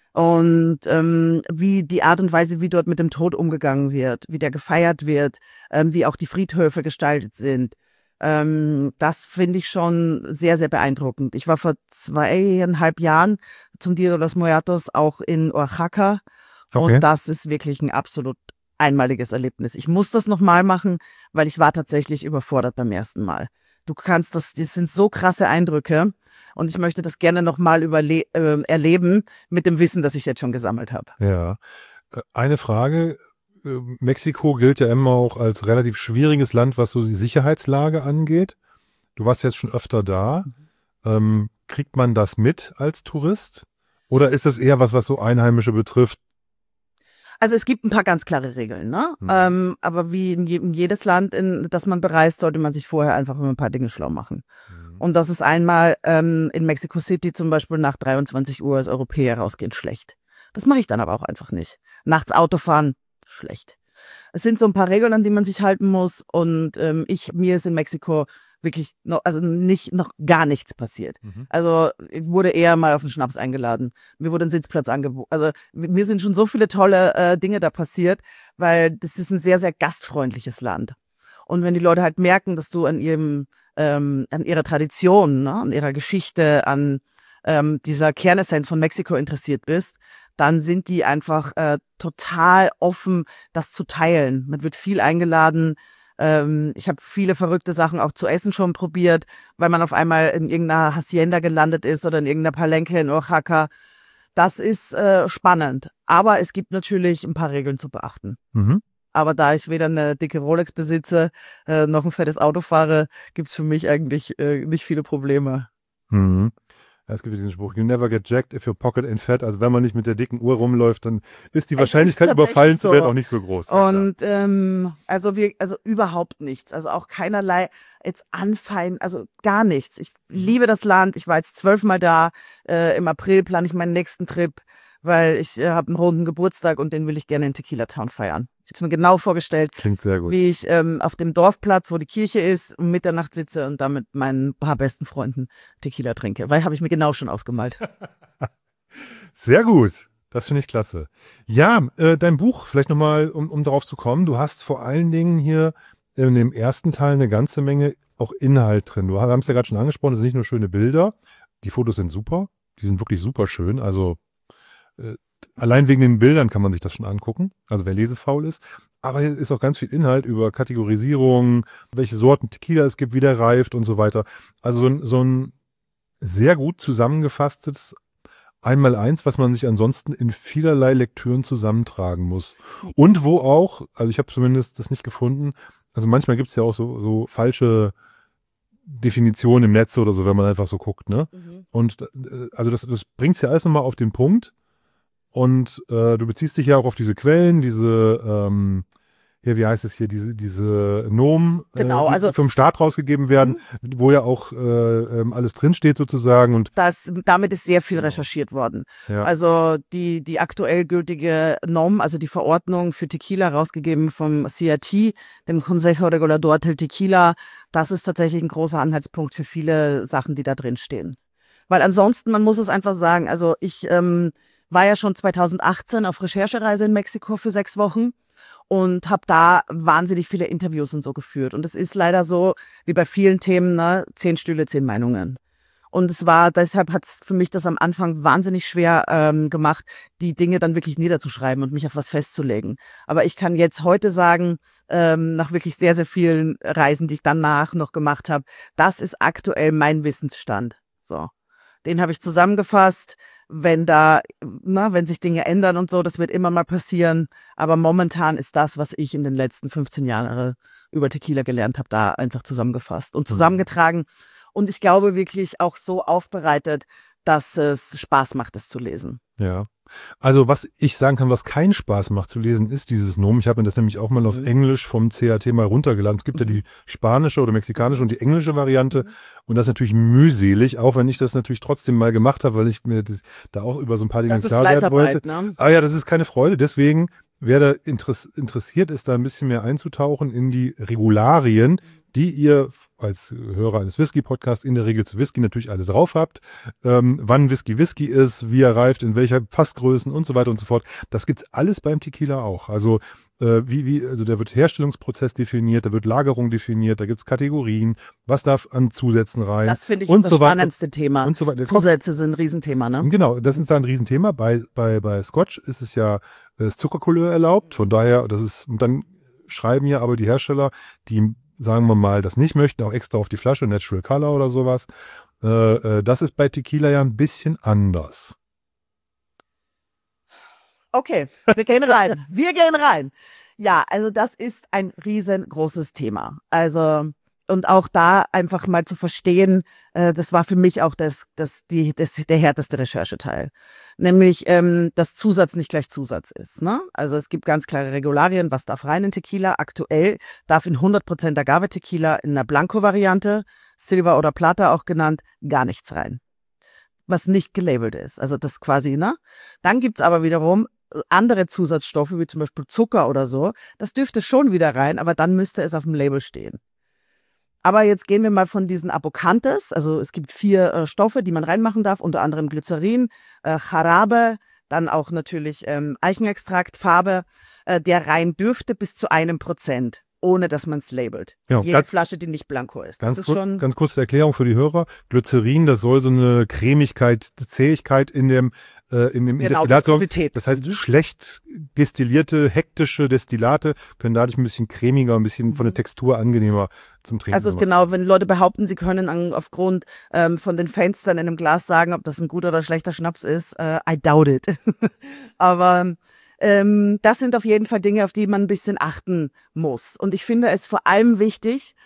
Und ähm, wie die Art und Weise, wie dort mit dem Tod umgegangen wird, wie der gefeiert wird, ähm, wie auch die Friedhöfe gestaltet sind. Ähm, das finde ich schon sehr, sehr beeindruckend. Ich war vor zweieinhalb Jahren zum Dia de los Muertos auch in Oaxaca. Okay. Und das ist wirklich ein absolut einmaliges Erlebnis. Ich muss das nochmal machen, weil ich war tatsächlich überfordert beim ersten Mal. Du kannst das, das sind so krasse Eindrücke und ich möchte das gerne nochmal überle- äh, erleben mit dem Wissen, das ich jetzt schon gesammelt habe. Ja. Äh, Eine Frage. Äh, Mexiko gilt ja immer auch als relativ schwieriges Land, was so die Sicherheitslage angeht. Du warst jetzt schon öfter da. Ähm, kriegt man das mit als Tourist? Oder ist das eher was, was so Einheimische betrifft? Also es gibt ein paar ganz klare Regeln, ne? Mhm. Ähm, aber wie in, je, in jedes Land, in das man bereist, sollte man sich vorher einfach über ein paar Dinge schlau machen. Mhm. Und das ist einmal ähm, in Mexico City zum Beispiel nach dreiundzwanzig Uhr als Europäer rausgehen schlecht. Das mache ich dann aber auch einfach nicht. Nachts Auto fahren, schlecht. Es sind so ein paar Regeln, an die man sich halten muss. Und ähm, ich, mir ist in Mexiko wirklich noch, also nicht, noch gar nichts passiert. Mhm. Also ich wurde eher mal auf den Schnaps eingeladen. Mir wurde ein Sitzplatz angeboten. Also mir sind schon so viele tolle äh, Dinge da passiert, weil das ist ein sehr, sehr gastfreundliches Land. Und wenn die Leute halt merken, dass du an ihrem, ähm, an ihrer Tradition, ne, an ihrer Geschichte, an ähm, dieser Kernessenz von Mexiko interessiert bist, dann sind die einfach äh, total offen, das zu teilen. Man wird viel eingeladen. Ähm, ich habe viele verrückte Sachen auch zu essen schon probiert, weil man auf einmal in irgendeiner Hacienda gelandet ist oder in irgendeiner Palenque in Oaxaca. Das ist äh, spannend. Aber es gibt natürlich ein paar Regeln zu beachten. Mhm. Aber da ich weder eine dicke Rolex besitze, äh, noch ein fettes Auto fahre, gibt's für mich eigentlich äh, nicht viele Probleme. Mhm. Ja, es gibt ja diesen Spruch, you never get jacked if your pocket ain't fat. Also wenn man nicht mit der dicken Uhr rumläuft, dann ist die Wahrscheinlichkeit, überfallen so. zu werden, auch nicht so groß. Und ähm, also wir, also überhaupt nichts. Also auch keinerlei jetzt anfeinden, also gar nichts. Ich liebe das Land. Ich war jetzt zwölfmal da. Äh, Im April plane ich meinen nächsten Trip, weil ich äh, habe einen runden Geburtstag und den will ich gerne in Tequila Town feiern. Ich habe es mir genau vorgestellt, Klingt sehr gut. wie ich ähm, auf dem Dorfplatz, wo die Kirche ist, um Mitternacht sitze und da mit meinen paar besten Freunden Tequila trinke. Weil habe ich mir genau schon ausgemalt. Sehr gut. Das finde ich klasse. Ja, äh, dein Buch, vielleicht nochmal, um, um darauf zu kommen. Du hast vor allen Dingen hier in dem ersten Teil eine ganze Menge auch Inhalt drin. Du hast es ja gerade schon angesprochen, es sind nicht nur schöne Bilder. Die Fotos sind super. Die sind wirklich super schön. Also äh, allein wegen den Bildern kann man sich das schon angucken. Also wer lesefaul ist. Aber hier ist auch ganz viel Inhalt über Kategorisierung, welche Sorten Tequila es gibt, wie der reift und so weiter. Also so ein, so ein sehr gut zusammengefasstes Einmaleins, was man sich ansonsten in vielerlei Lektüren zusammentragen muss. Und wo auch, also ich habe zumindest das nicht gefunden, also manchmal gibt es ja auch so, so falsche Definitionen im Netz oder so, wenn man einfach so guckt, ne? Mhm. Und äh, also das, das bringt es ja alles nochmal auf den Punkt. Und äh, du beziehst dich ja auch auf diese Quellen, diese, ähm, ja, wie heißt es hier, diese, diese Nomen, genau, äh, die also vom Staat rausgegeben werden, mhm. wo ja auch äh, ähm, alles drinsteht sozusagen. Und das, damit ist sehr viel recherchiert worden. Ja. Also die, die aktuell gültige Norm, also die Verordnung für Tequila, rausgegeben vom C R T, dem Consejo Regulador del Tequila, das ist tatsächlich ein großer Anhaltspunkt für viele Sachen, die da drin stehen. Weil ansonsten, man muss es einfach sagen, also ich ähm, war ja schon zweitausendachtzehn auf Recherchereise in Mexiko für sechs Wochen. Und habe da wahnsinnig viele Interviews und so geführt. Und es ist leider so, wie bei vielen Themen, ne, zehn Stühle, zehn Meinungen. Und es war, deshalb hat es für mich das am Anfang wahnsinnig schwer ähm, gemacht, die Dinge dann wirklich niederzuschreiben und mich auf was festzulegen. Aber ich kann jetzt heute sagen, ähm, nach wirklich sehr, sehr vielen Reisen, die ich danach noch gemacht habe, das ist aktuell mein Wissensstand. So, den habe ich zusammengefasst. Wenn da, na, wenn sich Dinge ändern und so, das wird immer mal passieren. Aber momentan ist das, was ich in den letzten fünfzehn Jahren über Tequila gelernt habe, da einfach zusammengefasst und zusammengetragen. Und ich glaube wirklich auch so aufbereitet, dass es Spaß macht, es zu lesen. Ja. Also was ich sagen kann, was keinen Spaß macht zu lesen, ist dieses Nomen. Ich habe mir das nämlich auch mal auf mhm. Englisch vom C A T mal runtergeladen. Es gibt mhm. ja die spanische oder mexikanische und die englische Variante. Mhm. Und das ist natürlich mühselig, auch wenn ich das natürlich trotzdem mal gemacht habe, weil ich mir das, da auch über so ein paar Dinge klar werden wollte. Ne? Aber ja, das ist keine Freude. Deswegen, wer da interessiert ist, da ein bisschen mehr einzutauchen in die Regularien, die ihr als Hörer eines Whisky-Podcasts in der Regel zu Whisky natürlich alle drauf habt. Ähm, wann Whisky Whisky ist, wie er reift, in welcher Fassgrößen und so weiter und so fort. Das gibt's alles beim Tequila auch. Also äh, wie, wie, also da wird Herstellungsprozess definiert, da wird Lagerung definiert, da gibt's Kategorien, was darf an Zusätzen rein. Das finde ich und das so spannendste Thema. Und so weiter. Zusätze sind ein Riesenthema, ne? Genau, das ist da ein Riesenthema. Bei, bei, bei Scotch ist es ja das Zuckercouleur erlaubt. Von daher, das ist, und dann schreiben ja aber die Hersteller, die sagen wir mal, das nicht möchten, auch extra auf die Flasche, Natural Color oder sowas. Äh, äh, das ist bei Tequila ja ein bisschen anders. Okay, wir gehen rein. Wir gehen rein. Ja, also das ist ein riesengroßes Thema. Also und auch da einfach mal zu verstehen, äh, das war für mich auch das, das, die, das, der härteste Rechercheteil. Nämlich, ähm, dass Zusatz nicht gleich Zusatz ist. Ne? Also es gibt ganz klare Regularien, was darf rein in Tequila. Aktuell darf in hundert Prozent Agave-Tequila in einer Blanco-Variante, Silver oder Plata auch genannt, gar nichts rein. Was nicht gelabelt ist. Also das quasi, ne? Dann gibt's aber wiederum andere Zusatzstoffe, wie zum Beispiel Zucker oder so. Das dürfte schon wieder rein, aber dann müsste es auf dem Label stehen. Aber jetzt gehen wir mal von diesen Abocantes, also es gibt vier äh, Stoffe, die man reinmachen darf, unter anderem Glycerin, äh, Jarabe, dann auch natürlich ähm, Eichenextrakt, Farbe, äh, der rein dürfte bis zu einem Prozent, ohne dass man es labelt. Ja, jede ganz, Flasche, die nicht Blanco ist. Das ganz, ist kur schon ganz kurze Erklärung für die Hörer. Glycerin, das soll so eine Cremigkeit, Zähigkeit in dem äh, in dem genau, Destillat. Das heißt, schlecht destillierte, hektische Destillate können dadurch ein bisschen cremiger, ein bisschen von der Textur angenehmer zum Trinken. Also genau, wenn Leute behaupten, sie können an, aufgrund ähm, von den Fenstern in einem Glas sagen, ob das ein guter oder schlechter Schnaps ist, äh, I doubt it. Aber ähm, das sind auf jeden Fall Dinge, auf die man ein bisschen achten muss. Und ich finde es vor allem wichtig,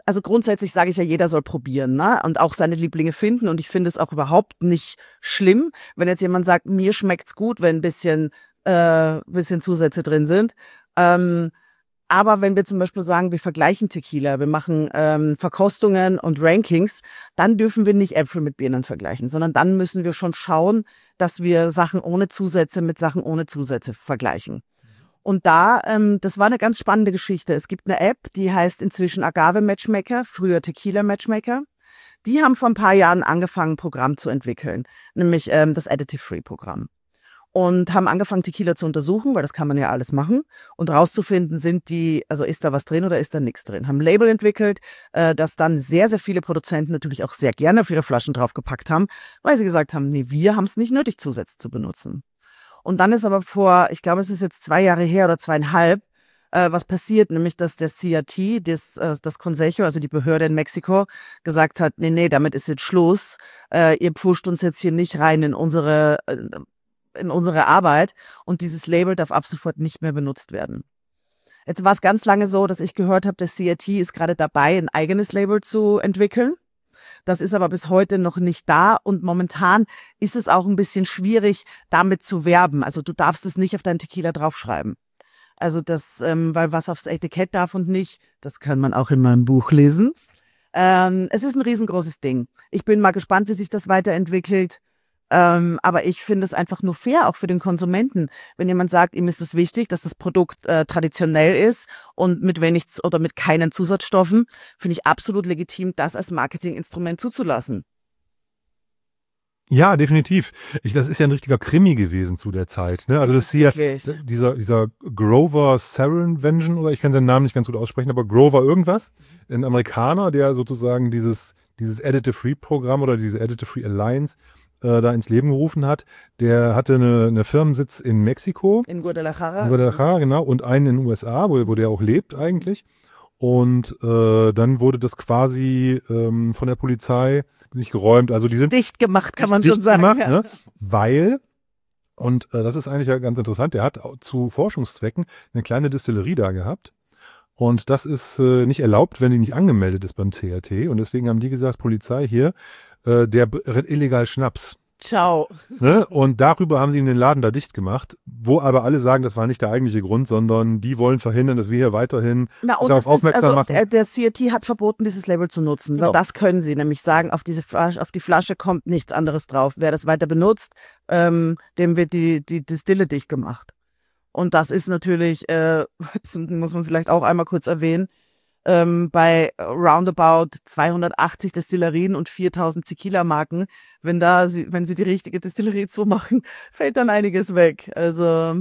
also grundsätzlich sage ich ja, jeder soll probieren, ne? Und auch seine Lieblinge finden. Und ich finde es auch überhaupt nicht schlimm, wenn jetzt jemand sagt, mir schmeckt's gut, wenn ein bisschen, äh, bisschen Zusätze drin sind. Ähm, aber wenn wir zum Beispiel sagen, wir vergleichen Tequila, wir machen ähm, Verkostungen und Rankings, dann dürfen wir nicht Äpfel mit Birnen vergleichen, sondern dann müssen wir schon schauen, dass wir Sachen ohne Zusätze mit Sachen ohne Zusätze vergleichen. Und da, ähm, das war eine ganz spannende Geschichte. Es gibt eine App, die heißt inzwischen Agave Matchmaker, früher Tequila Matchmaker. Die haben vor ein paar Jahren angefangen, ein Programm zu entwickeln, nämlich ähm, das Additive-Free-Programm. Und haben angefangen, Tequila zu untersuchen, weil das kann man ja alles machen, und rauszufinden, sind die, also ist da was drin oder ist da nichts drin. Haben ein Label entwickelt, äh, das dann sehr, sehr viele Produzenten natürlich auch sehr gerne auf ihre Flaschen draufgepackt haben, weil sie gesagt haben, nee, wir haben es nicht nötig, Zusätze zu benutzen. Und dann ist aber vor, ich glaube, es ist jetzt zwei Jahre her oder zweieinhalb, äh, was passiert, nämlich dass der C R T, das, äh, das Consejo, also die Behörde in Mexiko, gesagt hat, nee, nee, damit ist jetzt Schluss. Äh, ihr pfuscht uns jetzt hier nicht rein in unsere, äh, in unsere Arbeit, und dieses Label darf ab sofort nicht mehr benutzt werden. Jetzt war es ganz lange so, dass ich gehört habe, der C R T ist gerade dabei, ein eigenes Label zu entwickeln. Das ist aber bis heute noch nicht da, und momentan ist es auch ein bisschen schwierig, damit zu werben. Also du darfst es nicht auf deinen Tequila draufschreiben. Also das, ähm, weil was aufs Etikett darf und nicht, das kann man auch in meinem Buch lesen. Ähm, es ist ein riesengroßes Ding. Ich bin mal gespannt, wie sich das weiterentwickelt. Ähm, aber ich finde es einfach nur fair, auch für den Konsumenten. Wenn jemand sagt, ihm ist es wichtig, dass das Produkt äh, traditionell ist und mit wenig oder mit keinen Zusatzstoffen, finde ich absolut legitim, das als Marketinginstrument zuzulassen. Ja, definitiv. Ich, das ist ja ein richtiger Krimi gewesen zu der Zeit. Ne? Also das ist hier dieser, dieser Grover Sarenvention, oder ich kann seinen Namen nicht ganz gut aussprechen, aber Grover irgendwas, ein Amerikaner, der sozusagen dieses, dieses Additive-Free-Programm oder diese Additive-Free Alliance äh, da ins Leben gerufen hat. Der hatte eine, eine Firmensitz in Mexiko. In Guadalajara. In Guadalajara, genau. Und einen in den U S A, wo, wo der auch lebt eigentlich. Und äh, dann wurde das quasi ähm, von der Polizei nicht geräumt. Also die sind dicht gemacht, kann man dicht schon sagen. Gemacht, ja. ne? Weil, und äh, das ist eigentlich ja ganz interessant, der hat zu Forschungszwecken eine kleine Distillerie da gehabt. Und das ist äh, nicht erlaubt, wenn die nicht angemeldet ist beim C R T. Und deswegen haben die gesagt, Polizei hier, äh, der rennt illegal Schnaps. Ciao. Ne? Und darüber haben sie ihm den Laden da dicht gemacht, wo aber alle sagen, das war nicht der eigentliche Grund, sondern die wollen verhindern, dass wir hier weiterhin Na, und darauf aufmerksam ist, also, machen. Der, der C R T hat verboten, dieses Label zu nutzen. Genau. Das können sie nämlich sagen, auf, diese Flasche, auf die Flasche kommt nichts anderes drauf. Wer das weiter benutzt, ähm, dem wird die, die Distille dicht gemacht. Und das ist natürlich, äh, das muss man vielleicht auch einmal kurz erwähnen, ähm, bei roundabout zweihundertachtzig Destillerien und viertausend Tequila-Marken, wenn da sie, wenn sie die richtige Distillerie zumachen, fällt dann einiges weg. Also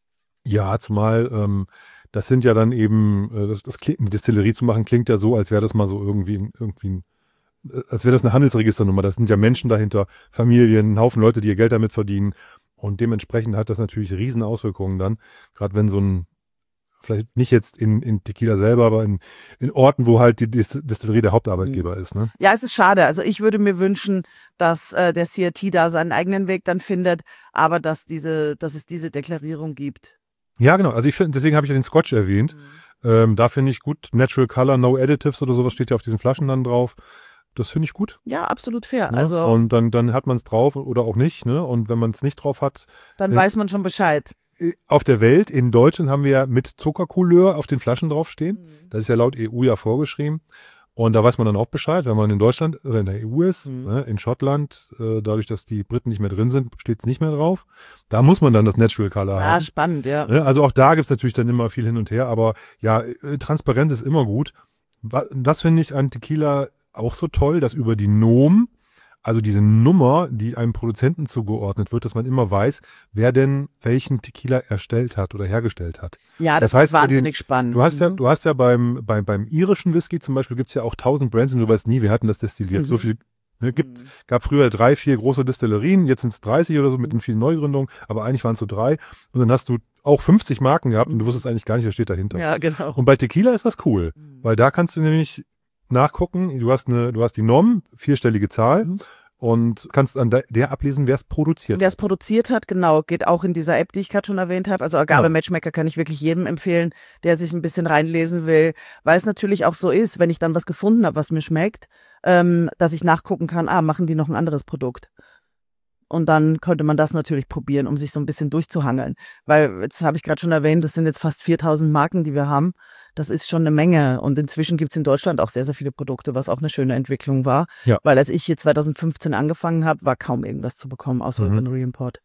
ja, zumal ähm, das sind ja dann eben, äh, das, das klingt, eine Distillerie zu machen, klingt ja so, als wäre das mal so irgendwie, irgendwie äh, als wäre das eine Handelsregisternummer. Das sind ja Menschen dahinter, Familien, ein Haufen Leute, die ihr Geld damit verdienen. Und dementsprechend hat das natürlich riesen Auswirkungen dann, gerade wenn so ein, vielleicht nicht jetzt in, in Tequila selber, aber in, in Orten, wo halt die Distillerie der Hauptarbeitgeber ist. Ne? Ja, es ist schade. Also ich würde mir wünschen, dass äh, der C R T da seinen eigenen Weg dann findet, aber dass diese, dass es diese Deklarierung gibt. Ja, genau. Also ich finde, deswegen habe ich ja den Scotch erwähnt. Mhm. Ähm, da finde ich gut, Natural Color, No Additives oder sowas steht ja auf diesen Flaschen dann drauf. Das finde ich gut. Ja, absolut fair. Ne? Also und dann, dann hat man es drauf oder auch nicht. Ne? Und wenn man es nicht drauf hat, dann äh, weiß man schon Bescheid. Auf der Welt, in Deutschland haben wir ja mit Zuckercouleur auf den Flaschen draufstehen. Mhm. Das ist ja laut E U ja vorgeschrieben. Und da weiß man dann auch Bescheid, wenn man in Deutschland oder in der E U ist, mhm. ne, in Schottland, äh, dadurch, dass die Briten nicht mehr drin sind, steht es nicht mehr drauf. Da muss man dann das Natural Color ja, haben. Ja, spannend, ja. Ne? Also auch da gibt es natürlich dann immer viel hin und her, aber ja, äh, Transparenz ist immer gut. Das finde ich an Tequila auch so toll, dass über die N O M, also diese Nummer, die einem Produzenten zugeordnet wird, dass man immer weiß, wer denn welchen Tequila erstellt hat oder hergestellt hat. Ja, das, das heißt, ist wahnsinnig den, spannend. Du hast ja, mhm. du hast ja beim, beim, beim irischen Whisky zum Beispiel gibt es ja auch tausend Brands und du weißt nie, wir hatten das destilliert. Mhm. So viel, ne, gibt, mhm. gab früher drei, vier große Destillerien, jetzt sind es dreißig oder so mit den vielen Neugründungen, aber eigentlich waren es so drei. Und dann hast du auch fünfzig Marken gehabt und du wusstest eigentlich gar nicht, wer steht dahinter. Ja, genau. Und bei Tequila ist das cool, mhm. weil da kannst du nämlich nachgucken, du hast eine, du hast die N O M, vierstellige Zahl, mhm. und kannst an der, der ablesen, wer es produziert Wer es produziert hat, genau, geht auch in dieser App, die ich gerade schon erwähnt habe. Also Agave Ja. Matchmaker kann ich wirklich jedem empfehlen, der sich ein bisschen reinlesen will, weil es natürlich auch so ist, wenn ich dann was gefunden habe, was mir schmeckt, ähm, dass ich nachgucken kann, ah, machen die noch ein anderes Produkt? Und dann könnte man das natürlich probieren, um sich so ein bisschen durchzuhangeln. Weil, jetzt habe ich gerade schon erwähnt, das sind jetzt fast viertausend Marken, die wir haben. Das ist schon eine Menge. Und inzwischen gibt es in Deutschland auch sehr, sehr viele Produkte, was auch eine schöne Entwicklung war. Ja. Weil als ich hier zweitausendfünfzehn angefangen habe, war kaum irgendwas zu bekommen, außer Mhm. über einen Reimport.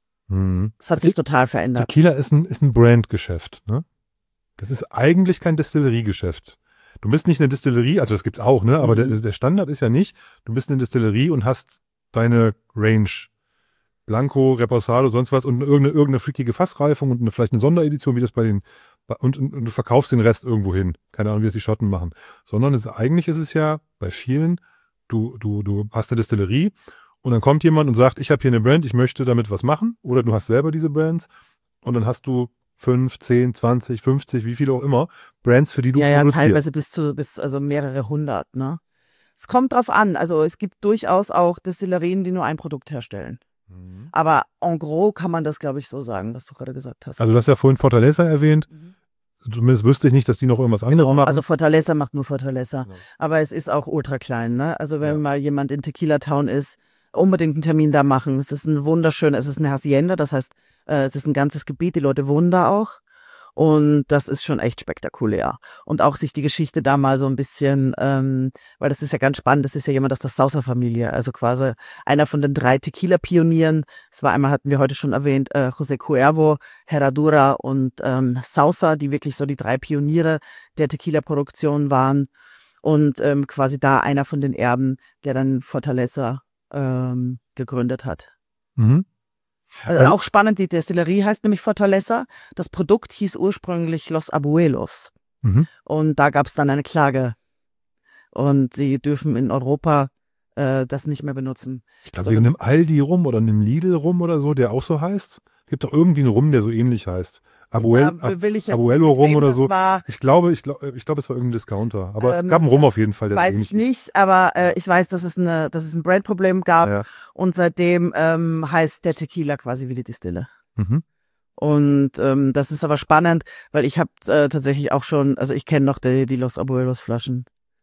Mhm. Das hat sich total verändert. Tequila ist ein, ist ein Brandgeschäft, ne? Das ist eigentlich kein Destilleriegeschäft. Du bist nicht eine Distillerie, also das gibt's auch, ne? Aber Mhm. der, der Standard ist ja nicht, du bist eine Distillerie und hast deine Range. Blanco, Reposado, sonst was und irgendeine, irgendeine freakige Fassreifung und eine, vielleicht eine Sonderedition, wie das bei den, und, und, und du verkaufst den Rest irgendwo hin. Keine Ahnung, wie es die Schotten machen. Sondern es, eigentlich ist es ja bei vielen, du, du, du hast eine Distillerie und dann kommt jemand und sagt, ich habe hier eine Brand, ich möchte damit was machen. Oder du hast selber diese Brands und dann hast du fünf, zehn, zwanzig, fünfzig, wie viele auch immer, Brands, für die du Ja, ja, produzierst. teilweise bis zu, bis, also mehrere hundert, ne? Es kommt drauf an. Also es gibt durchaus auch Destillerien, die nur ein Produkt herstellen. Mhm. Aber en gros kann man das, glaube ich, so sagen, was du gerade gesagt hast. Also du hast ja vorhin Fortaleza erwähnt. Mhm. Zumindest wüsste ich nicht, dass die noch irgendwas anderes machen. Also Fortaleza macht nur Fortaleza. Genau. Aber es ist auch ultra klein, ne? Also wenn Ja. mal jemand in Tequila Town ist, unbedingt einen Termin da machen. Es ist ein wunderschön, es ist eine Hacienda, das heißt, äh, es ist ein ganzes Gebiet, die Leute wohnen da auch. Und das ist schon echt spektakulär. Und auch sich die Geschichte da mal so ein bisschen, ähm, weil das ist ja ganz spannend, das ist ja jemand aus der Saucer-Familie, also quasi einer von den drei Tequila-Pionieren. Es war einmal, hatten wir heute schon erwähnt, äh, José Cuervo, Herradura und ähm, Saucer, die wirklich so die drei Pioniere der Tequila-Produktion waren. Und ähm, quasi da einer von den Erben, der dann Fortaleza ähm, gegründet hat. Mhm. Also Also- auch spannend, die Destillerie heißt nämlich Fortaleza. Das Produkt hieß ursprünglich Los Abuelos. Mhm. Und da gab es dann eine Klage. Und sie dürfen in Europa äh, das nicht mehr benutzen. Ich glaube, Sondern- wegen einem Aldi rum oder einem Lidl rum oder so, der auch so heißt. Gibt doch irgendwie einen Rum, der so ähnlich heißt. Abuel, Da will ich jetzt Abuelo nicht Rum wem oder das so. War, Ich glaube, ich glaube, ich glaube, es war irgendein Discounter. Aber es Ähm, gab einen Rum das auf jeden Fall, der so weiß ähnlich ich nicht, aber äh, ich weiß, dass es, eine, dass es ein Brandproblem gab. Ja. Und seitdem ähm, heißt der Tequila quasi wie die Distille. Mhm. Und ähm, das ist aber spannend, weil ich habe äh, tatsächlich auch schon, also ich kenne noch die, die Los Abuelos Flaschen.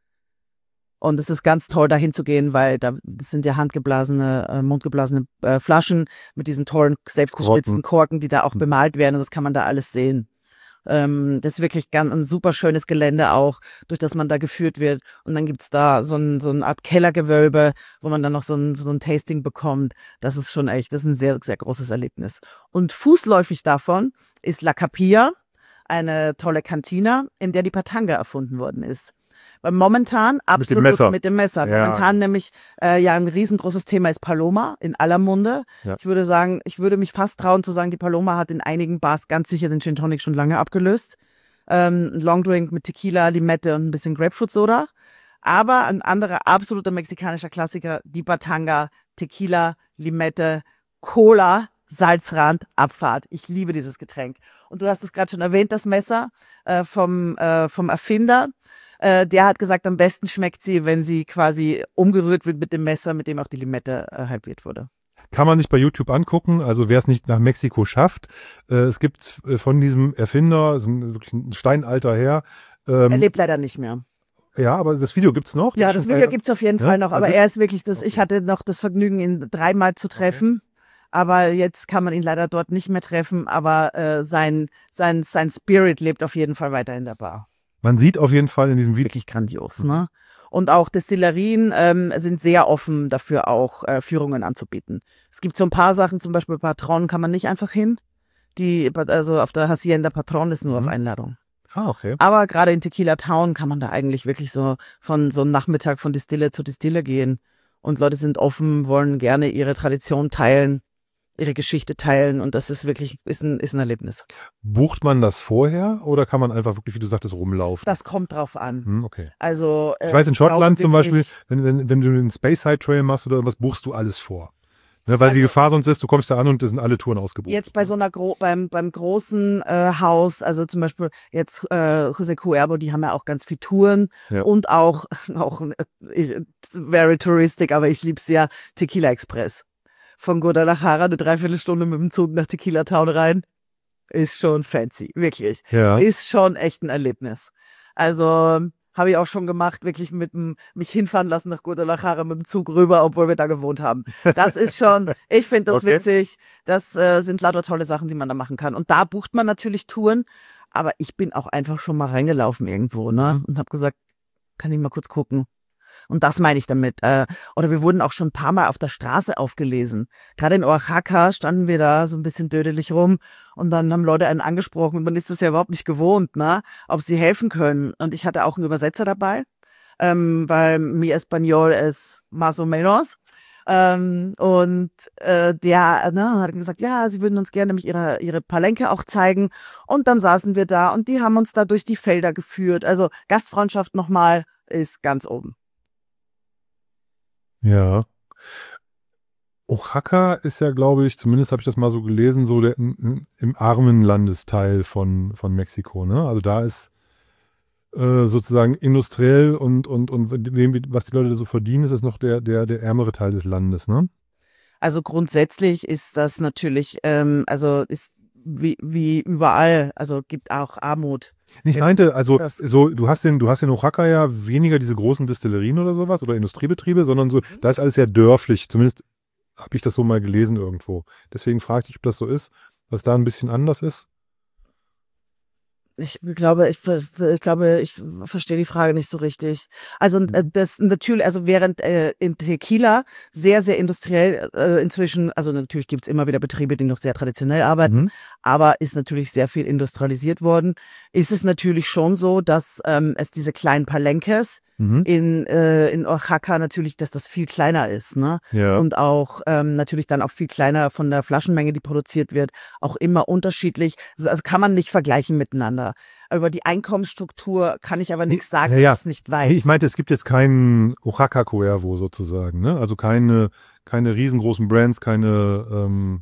Und es ist ganz toll, da hinzugehen, weil da das sind ja handgeblasene, äh, mundgeblasene äh, Flaschen mit diesen tollen, selbstgeschnitzten Korken, die da auch Mhm. bemalt werden. Und das kann man da alles sehen. Ähm, das ist wirklich ganz ein super schönes Gelände auch, durch das man da geführt wird. Und dann gibt's da so, ein, so eine Art Kellergewölbe, wo man dann noch so ein, so ein Tasting bekommt. Das ist schon echt, das ist ein sehr, sehr großes Erlebnis. Und fußläufig davon ist La Capilla, eine tolle Cantina, in der die Patanga erfunden worden ist. Weil momentan absolut Messer. mit dem Messer. Ja. Momentan nämlich äh, ja ein riesengroßes Thema ist Paloma in aller Munde. Ja. Ich würde sagen, ich würde mich fast trauen zu sagen, die Paloma hat in einigen Bars ganz sicher den Gin Tonic schon lange abgelöst. Ähm, ein Longdrink mit Tequila, Limette und ein bisschen Grapefruit Soda. Aber ein anderer absoluter mexikanischer Klassiker, die Batanga, Tequila, Limette, Cola, Salzrand, Abfahrt. Ich liebe dieses Getränk. Und du hast es gerade schon erwähnt, das Messer äh, vom, äh, vom Erfinder. Äh, der hat gesagt, am besten schmeckt sie, wenn sie quasi umgerührt wird mit dem Messer, mit dem auch die Limette äh, halbiert wurde. Kann man sich bei YouTube angucken, also wer es nicht nach Mexiko schafft. Äh, es gibt äh, von diesem Erfinder, ist ein, wirklich ein steinalter Herr. Ähm, Er lebt leider nicht mehr. ja, aber das Video gibt's noch. Ja, das Video Äh, gibt's auf jeden ja, Fall noch, aber also- er ist wirklich das, ich Okay. hatte noch das Vergnügen, ihn dreimal zu treffen. Aber jetzt kann man ihn leider dort nicht mehr treffen, aber äh, sein, sein, sein Spirit lebt auf jeden Fall weiter in der Bar. Man sieht auf jeden Fall in diesem Video. Wirklich grandios, ne? Und auch Destillerien ähm, sind sehr offen dafür, auch äh, Führungen anzubieten. Es gibt so ein paar Sachen, zum Beispiel Patron kann man nicht einfach hin. Die, also auf der Hacienda Patron ist nur Mhm. auf Einladung. Ah, okay. Aber gerade in Tequila Town kann man da eigentlich wirklich so von so einem Nachmittag von Distille zu Distille gehen. Und Leute sind offen, wollen gerne ihre Tradition teilen, ihre Geschichte teilen. Und das ist wirklich, ist ein, ist ein Erlebnis. Bucht man das vorher oder kann man einfach wirklich, wie du sagtest, rumlaufen? Das kommt drauf an. Hm, okay. Also, äh, Ich weiß, in brauche Schottland zum Beispiel, wirklich- wenn, wenn, wenn du den Space Side Trail machst oder was, buchst du alles vor. Ne, weil Also- die Gefahr sonst ist, du kommst da an und es sind alle Touren ausgebucht. Jetzt bei so einer Gro beim beim großen äh, Haus, also zum Beispiel jetzt äh, José Cuervo, die haben ja auch ganz viel Touren Ja. und auch auch äh, very touristic, aber ich lieb's ja, Tequila Express. Von Guadalajara eine Dreiviertelstunde mit dem Zug nach Tequila Town rein. Ist schon fancy, wirklich. Ja. Ist schon echt ein Erlebnis. Also habe ich auch schon gemacht, wirklich mit dem, mich hinfahren lassen nach Guadalajara mit dem Zug rüber, obwohl wir da gewohnt haben. Das ist schon, ich finde das Okay. witzig. Das äh, sind lauter tolle Sachen, die man da machen kann. Und da bucht man natürlich Touren, aber ich bin auch einfach schon mal reingelaufen irgendwo, ne? Und habe gesagt, kann ich mal kurz gucken. Und das meine ich damit. Äh, oder wir wurden auch schon ein paar Mal auf der Straße aufgelesen. Gerade in Oaxaca standen wir da so ein bisschen dödelig rum und dann haben Leute einen angesprochen und man ist das ja überhaupt nicht gewohnt, ne? Ob sie helfen können. Und ich hatte auch einen Übersetzer dabei, ähm, weil mi español es más o menos. Ähm, und äh, der ne, hat gesagt, ja, sie würden uns gerne nämlich ihre, ihre Palenque auch zeigen. Und dann saßen wir da und die haben uns da durch die Felder geführt. Also Gastfreundschaft nochmal ist ganz oben. Ja. Oaxaca ist ja, glaube ich, zumindest habe ich das mal so gelesen, so der im, im armen Landesteil von, von Mexiko, ne? Also da ist äh, sozusagen industriell und, und, und dem, was die Leute da so verdienen, ist das noch der, der, der ärmere Teil des Landes, ne? Also grundsätzlich ist das natürlich, ähm, also ist wie, wie überall, also gibt auch Armut. Ich Jetzt meinte, also das- so, du hast in, du hast in Oaxaca ja weniger diese großen Destillerien oder sowas oder Industriebetriebe, sondern so, da ist alles sehr dörflich. Zumindest habe ich das so mal gelesen irgendwo. Deswegen frage ich, ob das so ist, was da ein bisschen anders ist. Ich glaube, ich, ver- ver- ich glaube, ich verstehe die Frage nicht so richtig. Also äh, das natürlich, also während äh, in Tequila sehr, sehr industriell äh, inzwischen, also natürlich gibt's immer wieder Betriebe, die noch sehr traditionell arbeiten, Mhm. aber ist natürlich sehr viel industrialisiert worden, ist es natürlich schon so, dass ähm, es diese kleinen Palenques Mhm. in, äh, in Oaxaca natürlich, dass das viel kleiner ist, ne? Ja. Und auch ähm, natürlich dann auch viel kleiner von der Flaschenmenge, die produziert wird, auch immer unterschiedlich. Also kann man nicht vergleichen miteinander. Über die Einkommensstruktur kann ich aber nichts sagen, ja, weil ja. ich es nicht weiß. Nee, ich meinte, es gibt jetzt keinen Oaxaca Cuervo sozusagen, ne? Also keine, keine riesengroßen Brands, keine, ähm,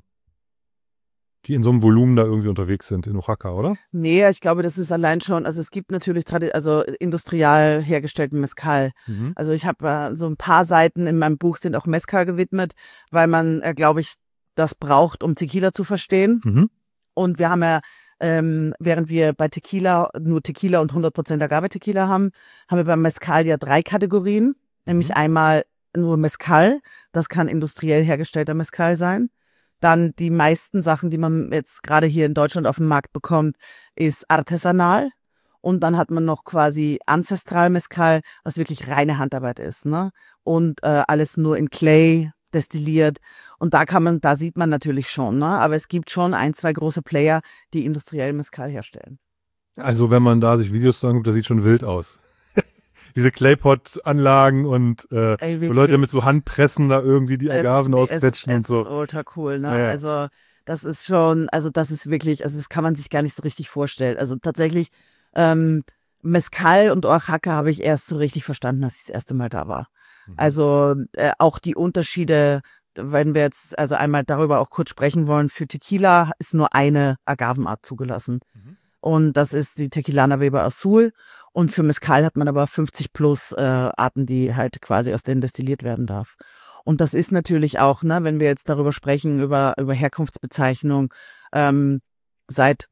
die in so einem Volumen da irgendwie unterwegs sind in Oaxaca, oder? Nee, ich glaube, das ist allein schon, also es gibt natürlich tradi- also industrial hergestellten Mezcal. Mhm. Also ich habe äh, so ein paar Seiten in meinem Buch sind auch Mezcal gewidmet, weil man, äh, glaube ich, das braucht, um Tequila zu verstehen. Mhm. Und wir haben ja, ähm, während wir bei Tequila nur Tequila und hundert Prozent Agave-Tequila haben, haben wir beim Mezcal ja drei Kategorien. Nämlich Mhm. einmal nur Mezcal, das kann industriell hergestellter Mezcal sein. Dann die meisten Sachen, die man jetzt gerade hier in Deutschland auf dem Markt bekommt, ist artesanal. Und dann hat man noch quasi Ancestral Mezcal, was wirklich reine Handarbeit ist, ne? Und äh, alles nur in Clay destilliert. Und da kann man, da sieht man natürlich schon, ne? Aber es gibt schon ein, zwei große Player, die industriell Mezcal herstellen. Also wenn man da sich Videos anguckt, das sieht schon wild aus. Diese Claypot-Anlagen und äh, Ey, wo Leute wirklich. mit so Handpressen da irgendwie die Es Agaven ist, es, ausquetschen es und so. ist ultra cool, ne? Ja, ja. Also das ist schon, also das ist wirklich, also das kann man sich gar nicht so richtig vorstellen. Also tatsächlich, ähm, Mezcal und Oaxaca habe ich erst so richtig verstanden, als ich das erste Mal da war. Mhm. Also äh, auch die Unterschiede, wenn wir jetzt also einmal darüber auch kurz sprechen wollen, für Tequila ist nur eine Agavenart zugelassen. Mhm. Und das ist die Tequilana Weber Azul. Und für Mezcal hat man aber fünfzig plus äh, Arten, die halt quasi aus denen destilliert werden darf. Und das ist natürlich auch, ne, wenn wir jetzt darüber sprechen, über, über Herkunftsbezeichnung, ähm, seit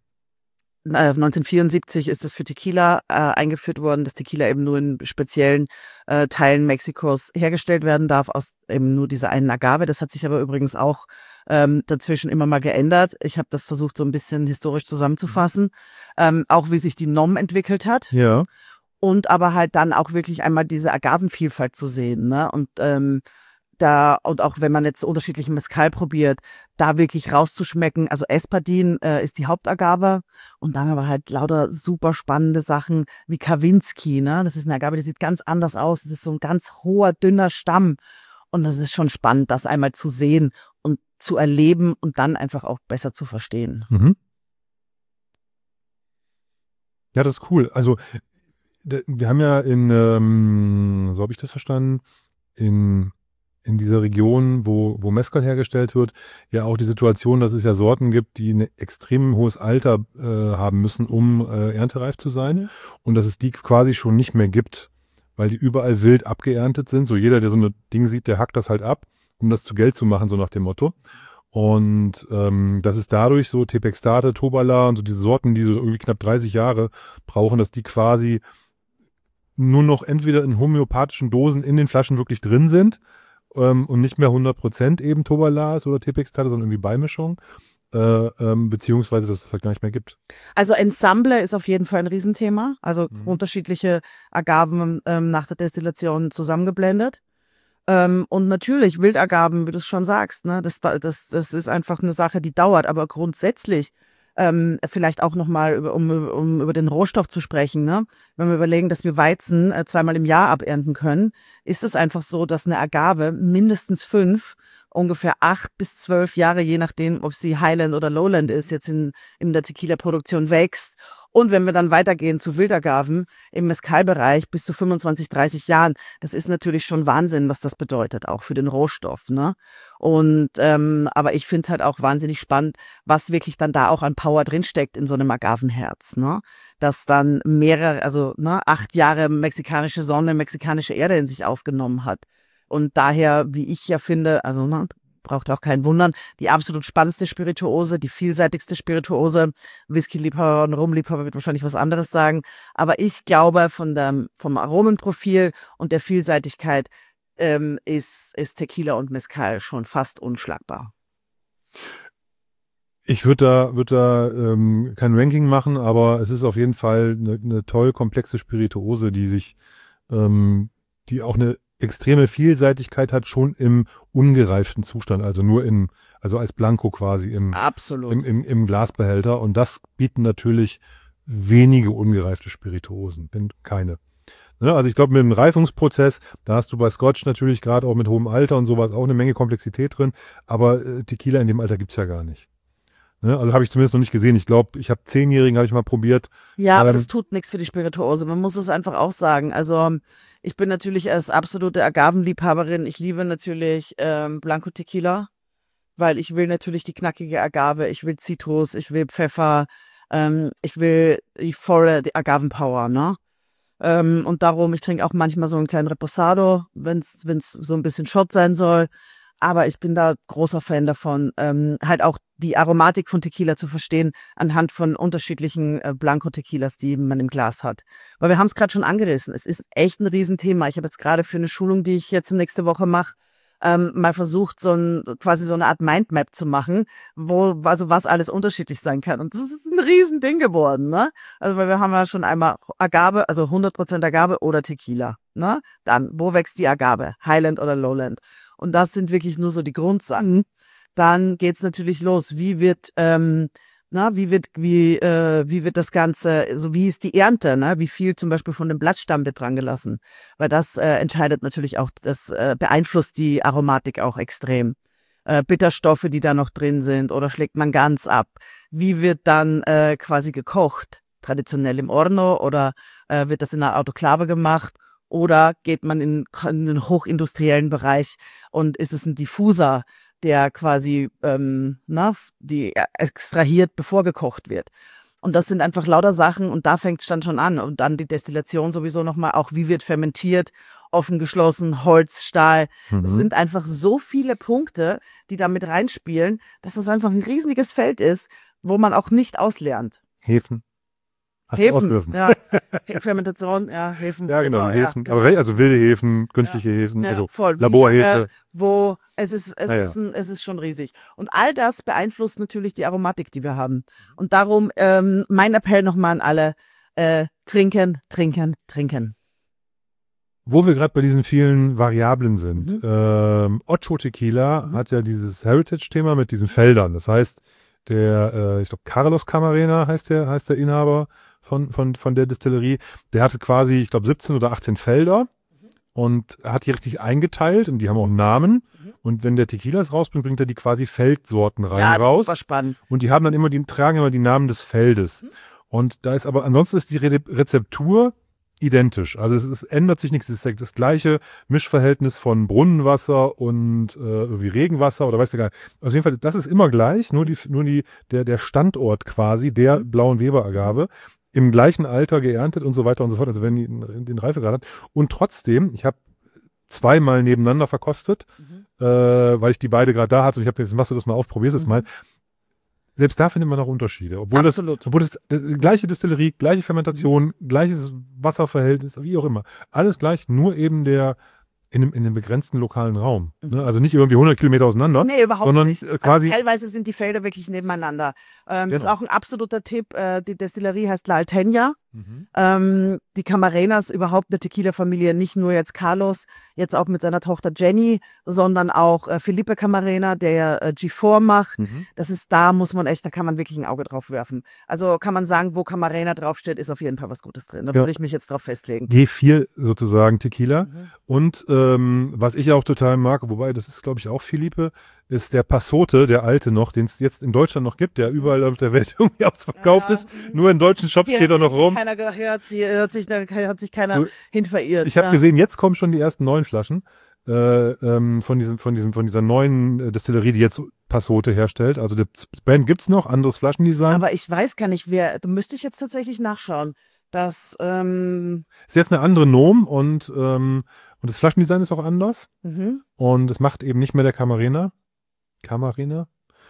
äh, neunzehnhundertvierundsiebzig ist es für Tequila äh, eingeführt worden, dass Tequila eben nur in speziellen äh, Teilen Mexikos hergestellt werden darf, aus eben nur dieser einen Agave. Das hat sich aber übrigens auch ähm, dazwischen immer mal geändert. Ich habe das versucht, so ein bisschen historisch zusammenzufassen, ähm, auch wie sich die Nom entwickelt hat. Ja. Und aber halt dann auch wirklich einmal diese Agavenvielfalt zu sehen, ne? Und ähm, da, und auch wenn man jetzt unterschiedliche Mezcal probiert, da wirklich rauszuschmecken. Also Espadin äh, ist die Hauptagave und dann aber halt lauter super spannende Sachen wie Kawinski, ne? Das ist eine Agave, die sieht ganz anders aus. Das ist so ein ganz hoher, dünner Stamm. Und das ist schon spannend, das einmal zu sehen und zu erleben und dann einfach auch besser zu verstehen. Mhm. Ja, das ist cool. Also d- wir haben ja in, ähm, so habe ich das verstanden, in in dieser Region, wo, wo Mezcal hergestellt wird, ja auch die Situation, dass es ja Sorten gibt, die ein extrem hohes Alter äh, haben müssen, um äh, erntereif zu sein. Mhm. Und dass es die quasi schon nicht mehr gibt, weil die überall wild abgeerntet sind. So jeder, der so ein Ding sieht, der hackt das halt ab, um das zu Geld zu machen, so nach dem Motto. Und ähm, dass es dadurch so Tepextate, Tobala und so diese Sorten, die so irgendwie knapp dreißig Jahre brauchen, dass die quasi nur noch entweder in homöopathischen Dosen in den Flaschen wirklich drin sind, Ähm, und nicht mehr hundert Prozent eben Tobalas oder Tepextate, sondern irgendwie Beimischung, äh, ähm, beziehungsweise dass es halt gar nicht mehr gibt. Also Ensemble ist auf jeden Fall ein Riesenthema, also mhm. unterschiedliche Agaven ähm, nach der Destillation zusammengeblendet. Ähm, und natürlich Wildagaven, wie du es schon sagst, ne, das, das, das ist einfach eine Sache, die dauert, aber grundsätzlich Ähm, vielleicht auch nochmal, um, um über den Rohstoff zu sprechen, ne? Wenn wir überlegen, dass wir Weizen äh, zweimal im Jahr abernten können, ist es einfach so, dass eine Agave mindestens fünf, ungefähr acht bis zwölf Jahre, je nachdem, ob sie Highland oder Lowland ist, jetzt in, in der Tequila-Produktion wächst. Und wenn wir dann weitergehen zu Wildagaven im Mezcal-Bereich bis zu fünfundzwanzig, dreißig Jahren, das ist natürlich schon Wahnsinn, was das bedeutet, auch für den Rohstoff, ne? Und ähm, aber ich finde es halt auch wahnsinnig spannend, was wirklich dann da auch an Power drinsteckt in so einem Agavenherz, ne? Dass dann mehrere, also ne, acht Jahre mexikanische Sonne, mexikanische Erde in sich aufgenommen hat. Und daher, wie ich ja finde, also ne, braucht auch keinen Wundern, die absolut spannendste Spirituose, die vielseitigste Spirituose. Whisky-Liebhaber und Rum-Liebhaber wird wahrscheinlich was anderes sagen. Aber ich glaube, von der, vom Aromenprofil und der Vielseitigkeit ähm, ist, ist Tequila und Mezcal schon fast unschlagbar. Ich würde da, würd da ähm, kein Ranking machen, aber es ist auf jeden Fall eine, eine toll komplexe Spirituose, die sich, ähm, die auch eine extreme Vielseitigkeit hat, schon im ungereiften Zustand, also nur in, also als Blanco quasi im, Absolut. im, im, im Glasbehälter. Und das bieten natürlich wenige ungereifte Spirituosen, wenn keine. Ne, also ich glaube, mit dem Reifungsprozess, da hast du bei Scotch natürlich gerade auch mit hohem Alter und sowas auch eine Menge Komplexität drin, aber äh, Tequila in dem Alter gibt's ja gar nicht. Ne, also habe ich zumindest noch nicht gesehen. Ich glaube, ich habe Zehnjährigen, habe ich mal probiert. Ja, aber ähm, das tut nichts für die Spirituose. Man muss es einfach auch sagen. Also ich bin natürlich als absolute Agavenliebhaberin. Ich liebe natürlich ähm, Blanco Tequila, weil ich will natürlich die knackige Agave, ich will Zitrus, ich will Pfeffer, ähm, ich will die volle die Agavenpower, ne? Ähm, und darum, ich trinke auch manchmal so einen kleinen Reposado, wenn es so ein bisschen Shot sein soll. Aber ich bin da großer Fan davon, ähm, halt auch die Aromatik von Tequila zu verstehen anhand von unterschiedlichen äh, Blanco-Tequilas, die man im Glas hat. Weil wir haben es gerade schon angerissen. Es ist echt ein Riesenthema. Ich habe jetzt gerade für eine Schulung, die ich jetzt nächste Woche mache, ähm, mal versucht, so ein, quasi so eine Art Mindmap zu machen, wo, also was alles unterschiedlich sein kann. Und das ist ein Riesending geworden, ne? Also, weil wir haben ja schon einmal Agave, also hundert Prozent Agave oder Tequila, ne? Dann, wo wächst die Agave? Highland oder Lowland? Und das sind wirklich nur so die Grundsachen. Dann geht's natürlich los. Wie wird, ähm, na, wie wird, wie, äh, wie wird das Ganze, so wie ist die Ernte, ne? Wie viel zum Beispiel von dem Blattstamm wird dran gelassen? Weil das äh, entscheidet natürlich auch, das äh, beeinflusst die Aromatik auch extrem. Äh, Bitterstoffe, die da noch drin sind, oder schlägt man ganz ab? Wie wird dann äh, quasi gekocht? Traditionell im Horno oder äh, wird das in einer Autoklave gemacht? Oder geht man in, in den hochindustriellen Bereich und ist es ein Diffuser, der quasi ähm, na, die extrahiert, bevor gekocht wird. Und das sind einfach lauter Sachen und da fängt es dann schon an. Und dann die Destillation sowieso nochmal, auch wie wird fermentiert, offen, geschlossen, Holz, Stahl. Mhm. Es sind einfach so viele Punkte, die da mit reinspielen, dass das einfach ein riesiges Feld ist, wo man auch nicht auslernt. Hefen. Hast Hefen, ja. Fermentation, ja, Hefen. Ja, genau, oh, Hefen. Ja, aber genau. Also wilde Hefen, künstliche ja. Hefen, ja, also voll. Laborhefe. Wo es ist, es, naja. ist ein, es ist schon riesig. Und all das beeinflusst natürlich die Aromatik, die wir haben. Und darum ähm, mein Appell nochmal an alle, äh, trinken, trinken, trinken. Wo wir gerade bei diesen vielen Variablen sind. Mhm. Ähm, Ocho Tequila mhm. hat ja dieses Heritage-Thema mit diesen Feldern. Das heißt, der, äh, ich glaube, Carlos Camarena heißt der, heißt der Inhaber von, von, von der Distillerie. Der hatte quasi, ich glaube, siebzehn oder achtzehn Felder mhm. und hat die richtig eingeteilt und die haben auch einen Namen. Mhm. Und wenn der Tequilas rausbringt, bringt er die quasi Feldsorten rein ja, raus. Super spannend. Und die haben dann immer, die tragen immer die Namen des Feldes. Mhm. Und da ist aber, ansonsten ist die Re- Rezeptur identisch. Also es, es ändert sich nichts. Es ist das gleiche Mischverhältnis von Brunnenwasser und äh, irgendwie Regenwasser oder weißt du gar nicht. Auf jeden Fall, das ist immer gleich, nur die, nur die, der, der Standort quasi der blauen Weber-Agave im gleichen Alter geerntet und so weiter und so fort. Also wenn die den Reifegrad hat. Und trotzdem, ich habe zweimal nebeneinander verkostet, Mhm. äh, weil ich die beide gerade da hatte. Und ich habe jetzt, machst du das mal auf, probierst es Mhm. mal. Selbst da findet man noch Unterschiede. Obwohl das, Absolut. obwohl das, das gleiche Distillerie, gleiche Fermentation, gleiches Wasserverhältnis, wie auch immer. Alles gleich, nur eben der in einem, in einem begrenzten lokalen Raum. Mhm. Ne? Also nicht irgendwie hundert Kilometer auseinander, Nee, überhaupt sondern nicht. äh, quasi. Also teilweise sind die Felder wirklich nebeneinander. Ähm, Das ist Genau. auch ein absoluter Tipp. Äh, die Destillerie heißt La Alteña. Mhm. Ähm, die Camarenas, überhaupt eine Tequila-Familie, nicht nur jetzt Carlos, jetzt auch mit seiner Tochter Jenny, sondern auch äh, Felipe Camarena, der ja äh, G vier macht. Mhm. Das ist, da muss man echt, da kann man wirklich ein Auge drauf werfen. Also kann man sagen, wo Camarena draufsteht, ist auf jeden Fall was Gutes drin. Da Ja. würde ich mich jetzt drauf festlegen. G vier sozusagen Tequila. Mhm. Und ähm, was ich auch total mag, wobei das ist, glaube ich, auch Felipe, ist der Passote, der alte noch, den es jetzt in Deutschland noch gibt, der überall auf der Welt irgendwie ausverkauft Ja. ist. Nur in deutschen Shops Hier steht er noch rum. Keiner gehört, sie hört sich, da hat sich keiner So, hin verirrt. ich habe ja. gesehen, jetzt kommen schon die ersten neuen Flaschen äh, ähm, von, diesem, von, diesem, von dieser neuen äh, Destillerie, die jetzt Passote herstellt. Also das Brand gibt's noch, anderes Flaschendesign. Aber ich weiß gar nicht, wer, da müsste ich jetzt tatsächlich nachschauen. Das, ähm, Ist jetzt eine andere Nom und, ähm, und das Flaschendesign ist auch anders. mhm. Und es macht eben nicht mehr der Camarena. Camarena.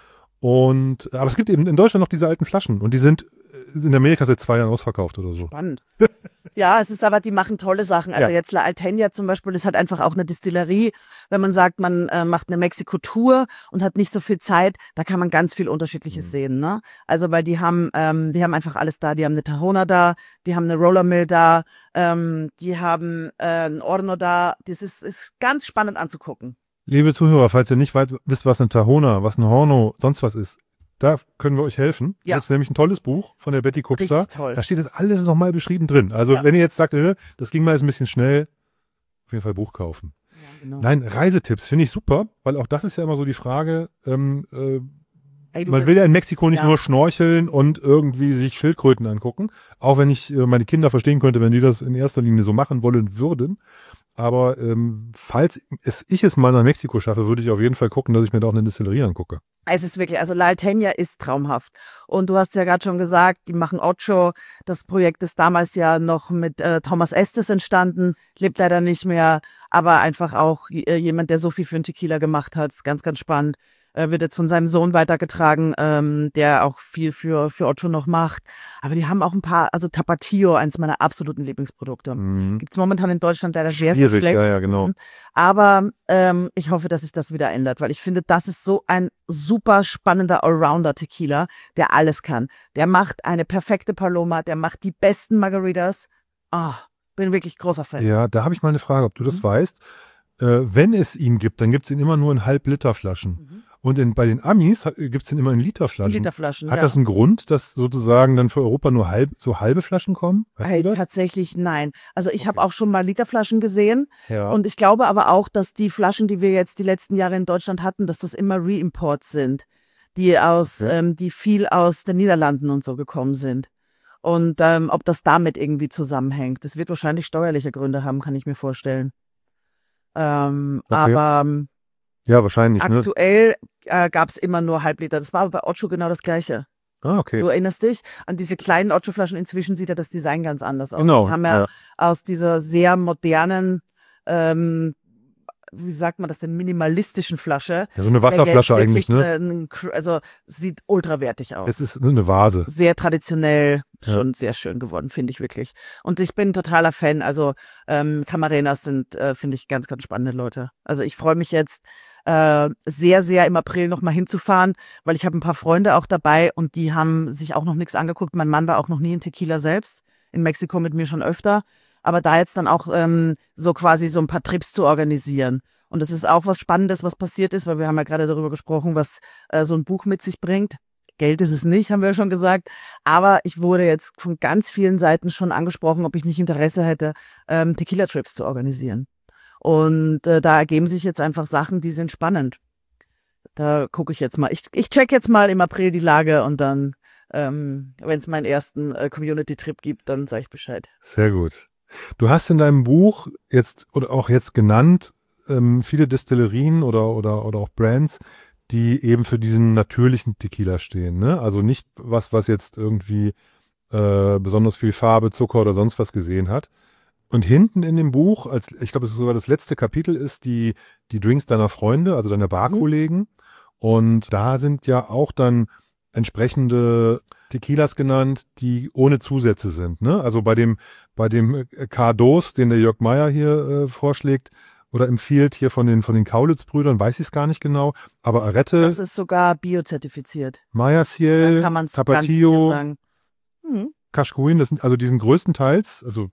Und, aber es gibt eben in Deutschland noch diese alten Flaschen und die sind in Amerika seit zwei Jahren ausverkauft oder so. Spannend. Ja, es ist aber, die machen tolle Sachen. Also Ja. jetzt La Alteña zum Beispiel, das hat einfach auch eine Distillerie. Wenn man sagt, man äh, macht eine Mexiko-Tour und hat nicht so viel Zeit, da kann man ganz viel Unterschiedliches Mhm. sehen. Ne? Also weil die haben, ähm, die haben einfach alles da. Die haben eine Tahona da, die haben eine Rollermill da, ähm, die haben äh, ein Horno da. Das ist, ist ganz spannend anzugucken. Liebe Zuhörer, falls ihr nicht weit, wisst, was ein Tahona, was ein Horno, sonst was ist, da können wir euch helfen. Ja. Das ist nämlich ein tolles Buch von der Betty Kupster. Richtig toll. Da steht das alles nochmal beschrieben drin. Also Ja. wenn ihr jetzt sagt, äh, das ging mal jetzt ein bisschen schnell, auf jeden Fall Buch kaufen. Ja, genau. Nein, Reisetipps finde ich super, weil auch das ist ja immer so die Frage, ähm, äh, Ey, du man bist- will ja in Mexiko nicht Ja. nur schnorcheln und irgendwie sich Schildkröten angucken, auch wenn ich äh, meine Kinder verstehen könnte, wenn die das in erster Linie so machen wollen würden. Aber ähm, falls es, ich es mal nach Mexiko schaffe, würde ich auf jeden Fall gucken, dass ich mir da auch eine Distillerie angucke. Es ist wirklich, also La Alteña ist traumhaft. Und du hast ja gerade schon gesagt, die machen Ocho. Das Projekt ist damals ja noch mit äh, Thomas Estes entstanden, lebt leider nicht mehr, aber einfach auch äh, jemand, der so viel für den Tequila gemacht hat. Ist ganz, ganz spannend. Äh, wird jetzt von seinem Sohn weitergetragen, ähm, der auch viel für, für Ocho noch macht. Aber die haben auch ein paar, also Tapatio, eins meiner absoluten Lieblingsprodukte. Mhm. Gibt es momentan in Deutschland leider sehr, sehr Schwierig, schlecht. ja, ja, genau. Aber ähm, ich hoffe, dass sich das wieder ändert, weil ich finde, das ist so ein super spannender Allrounder-Tequila, der alles kann. Der macht eine perfekte Paloma, der macht die besten Margaritas. Ah, bin wirklich großer Fan. Ja, da habe ich mal eine Frage, ob du das Mhm. weißt. Äh, wenn es ihn gibt, dann gibt es ihn immer nur in Halb-Liter-Flaschen. Mhm. Und in, bei den Amis gibt es ihn immer in Literflaschen. Literflaschen, Hat ja. das einen Grund, dass sozusagen dann für Europa nur halb, so halbe Flaschen kommen? Weißt Hey, du das? tatsächlich nein. Also ich habe Okay. auch schon mal Literflaschen gesehen Ja. und ich glaube aber auch, dass die Flaschen, die wir jetzt die letzten Jahre in Deutschland hatten, dass das immer Reimports sind, die aus, Okay. ähm, die viel aus den Niederlanden und so gekommen sind. Und ähm, ob das damit irgendwie zusammenhängt. Das wird wahrscheinlich steuerliche Gründe haben, kann ich mir vorstellen. Ähm, Okay. Aber ähm, ja, wahrscheinlich. Ne? aktuell äh, gab es immer nur Halbliter. Das war aber bei Ocho genau das Gleiche. Ah, okay. Du erinnerst dich an diese kleinen Ocho-Flaschen. Inzwischen sieht ja das Design ganz anders aus. Genau. Die haben ja, Ja. aus dieser sehr modernen, ähm, wie sagt man das denn, minimalistischen Flasche. Ja, so eine der Wasserflasche jetzt eigentlich, wirklich ne? eine- ein Cr- also sieht ultrawertig aus. Es ist eine Vase. Sehr traditionell, Ja. schon sehr schön geworden, finde ich wirklich. Und ich bin totaler Fan. Also ähm, Camarenas sind, äh, finde ich, ganz, ganz spannende Leute. Also ich freue mich jetzt äh, sehr, sehr im April nochmal hinzufahren, weil ich habe ein paar Freunde auch dabei und die haben sich auch noch nichts angeguckt. Mein Mann war auch noch nie in Tequila selbst, in Mexiko mit mir schon öfter. Aber da jetzt dann auch ähm, so quasi so ein paar Trips zu organisieren. Und das ist auch was Spannendes, was passiert ist, weil wir haben ja gerade darüber gesprochen, was äh, so ein Buch mit sich bringt. Geld ist es nicht, haben wir ja schon gesagt. Aber ich wurde jetzt von ganz vielen Seiten schon angesprochen, ob ich nicht Interesse hätte, ähm, Tequila-Trips zu organisieren. Und äh, da ergeben sich jetzt einfach Sachen, die sind spannend. Da gucke ich jetzt mal. Ich, ich check jetzt mal im April die Lage und dann, ähm, wenn es meinen ersten äh, Community-Trip gibt, dann sage ich Bescheid. Sehr gut. Du hast in deinem Buch jetzt oder auch jetzt genannt ähm, viele Destillerien oder, oder, oder auch Brands, die eben für diesen natürlichen Tequila stehen. Ne? Also nicht was, was jetzt irgendwie äh, besonders viel Farbe, Zucker oder sonst was gesehen hat. Und hinten in dem Buch, als ich glaube, es ist sogar das letzte Kapitel, ist die, die Drinks deiner Freunde, also deiner Barkollegen. Und da sind ja auch dann entsprechende Tequilas genannt, die ohne Zusätze sind. Ne? Also bei dem, bei dem Cardos, den der Jörg Meyer hier äh, vorschlägt oder empfiehlt, hier von den, von den Kaulitz-Brüdern, weiß ich es gar nicht genau. Aber Arette, Das ist sogar biozertifiziert. Meyer Da Ciel, kann man es ganz sicher Tapatio, sagen. Hm. Caschquin, das sind also diesen größtenteils, also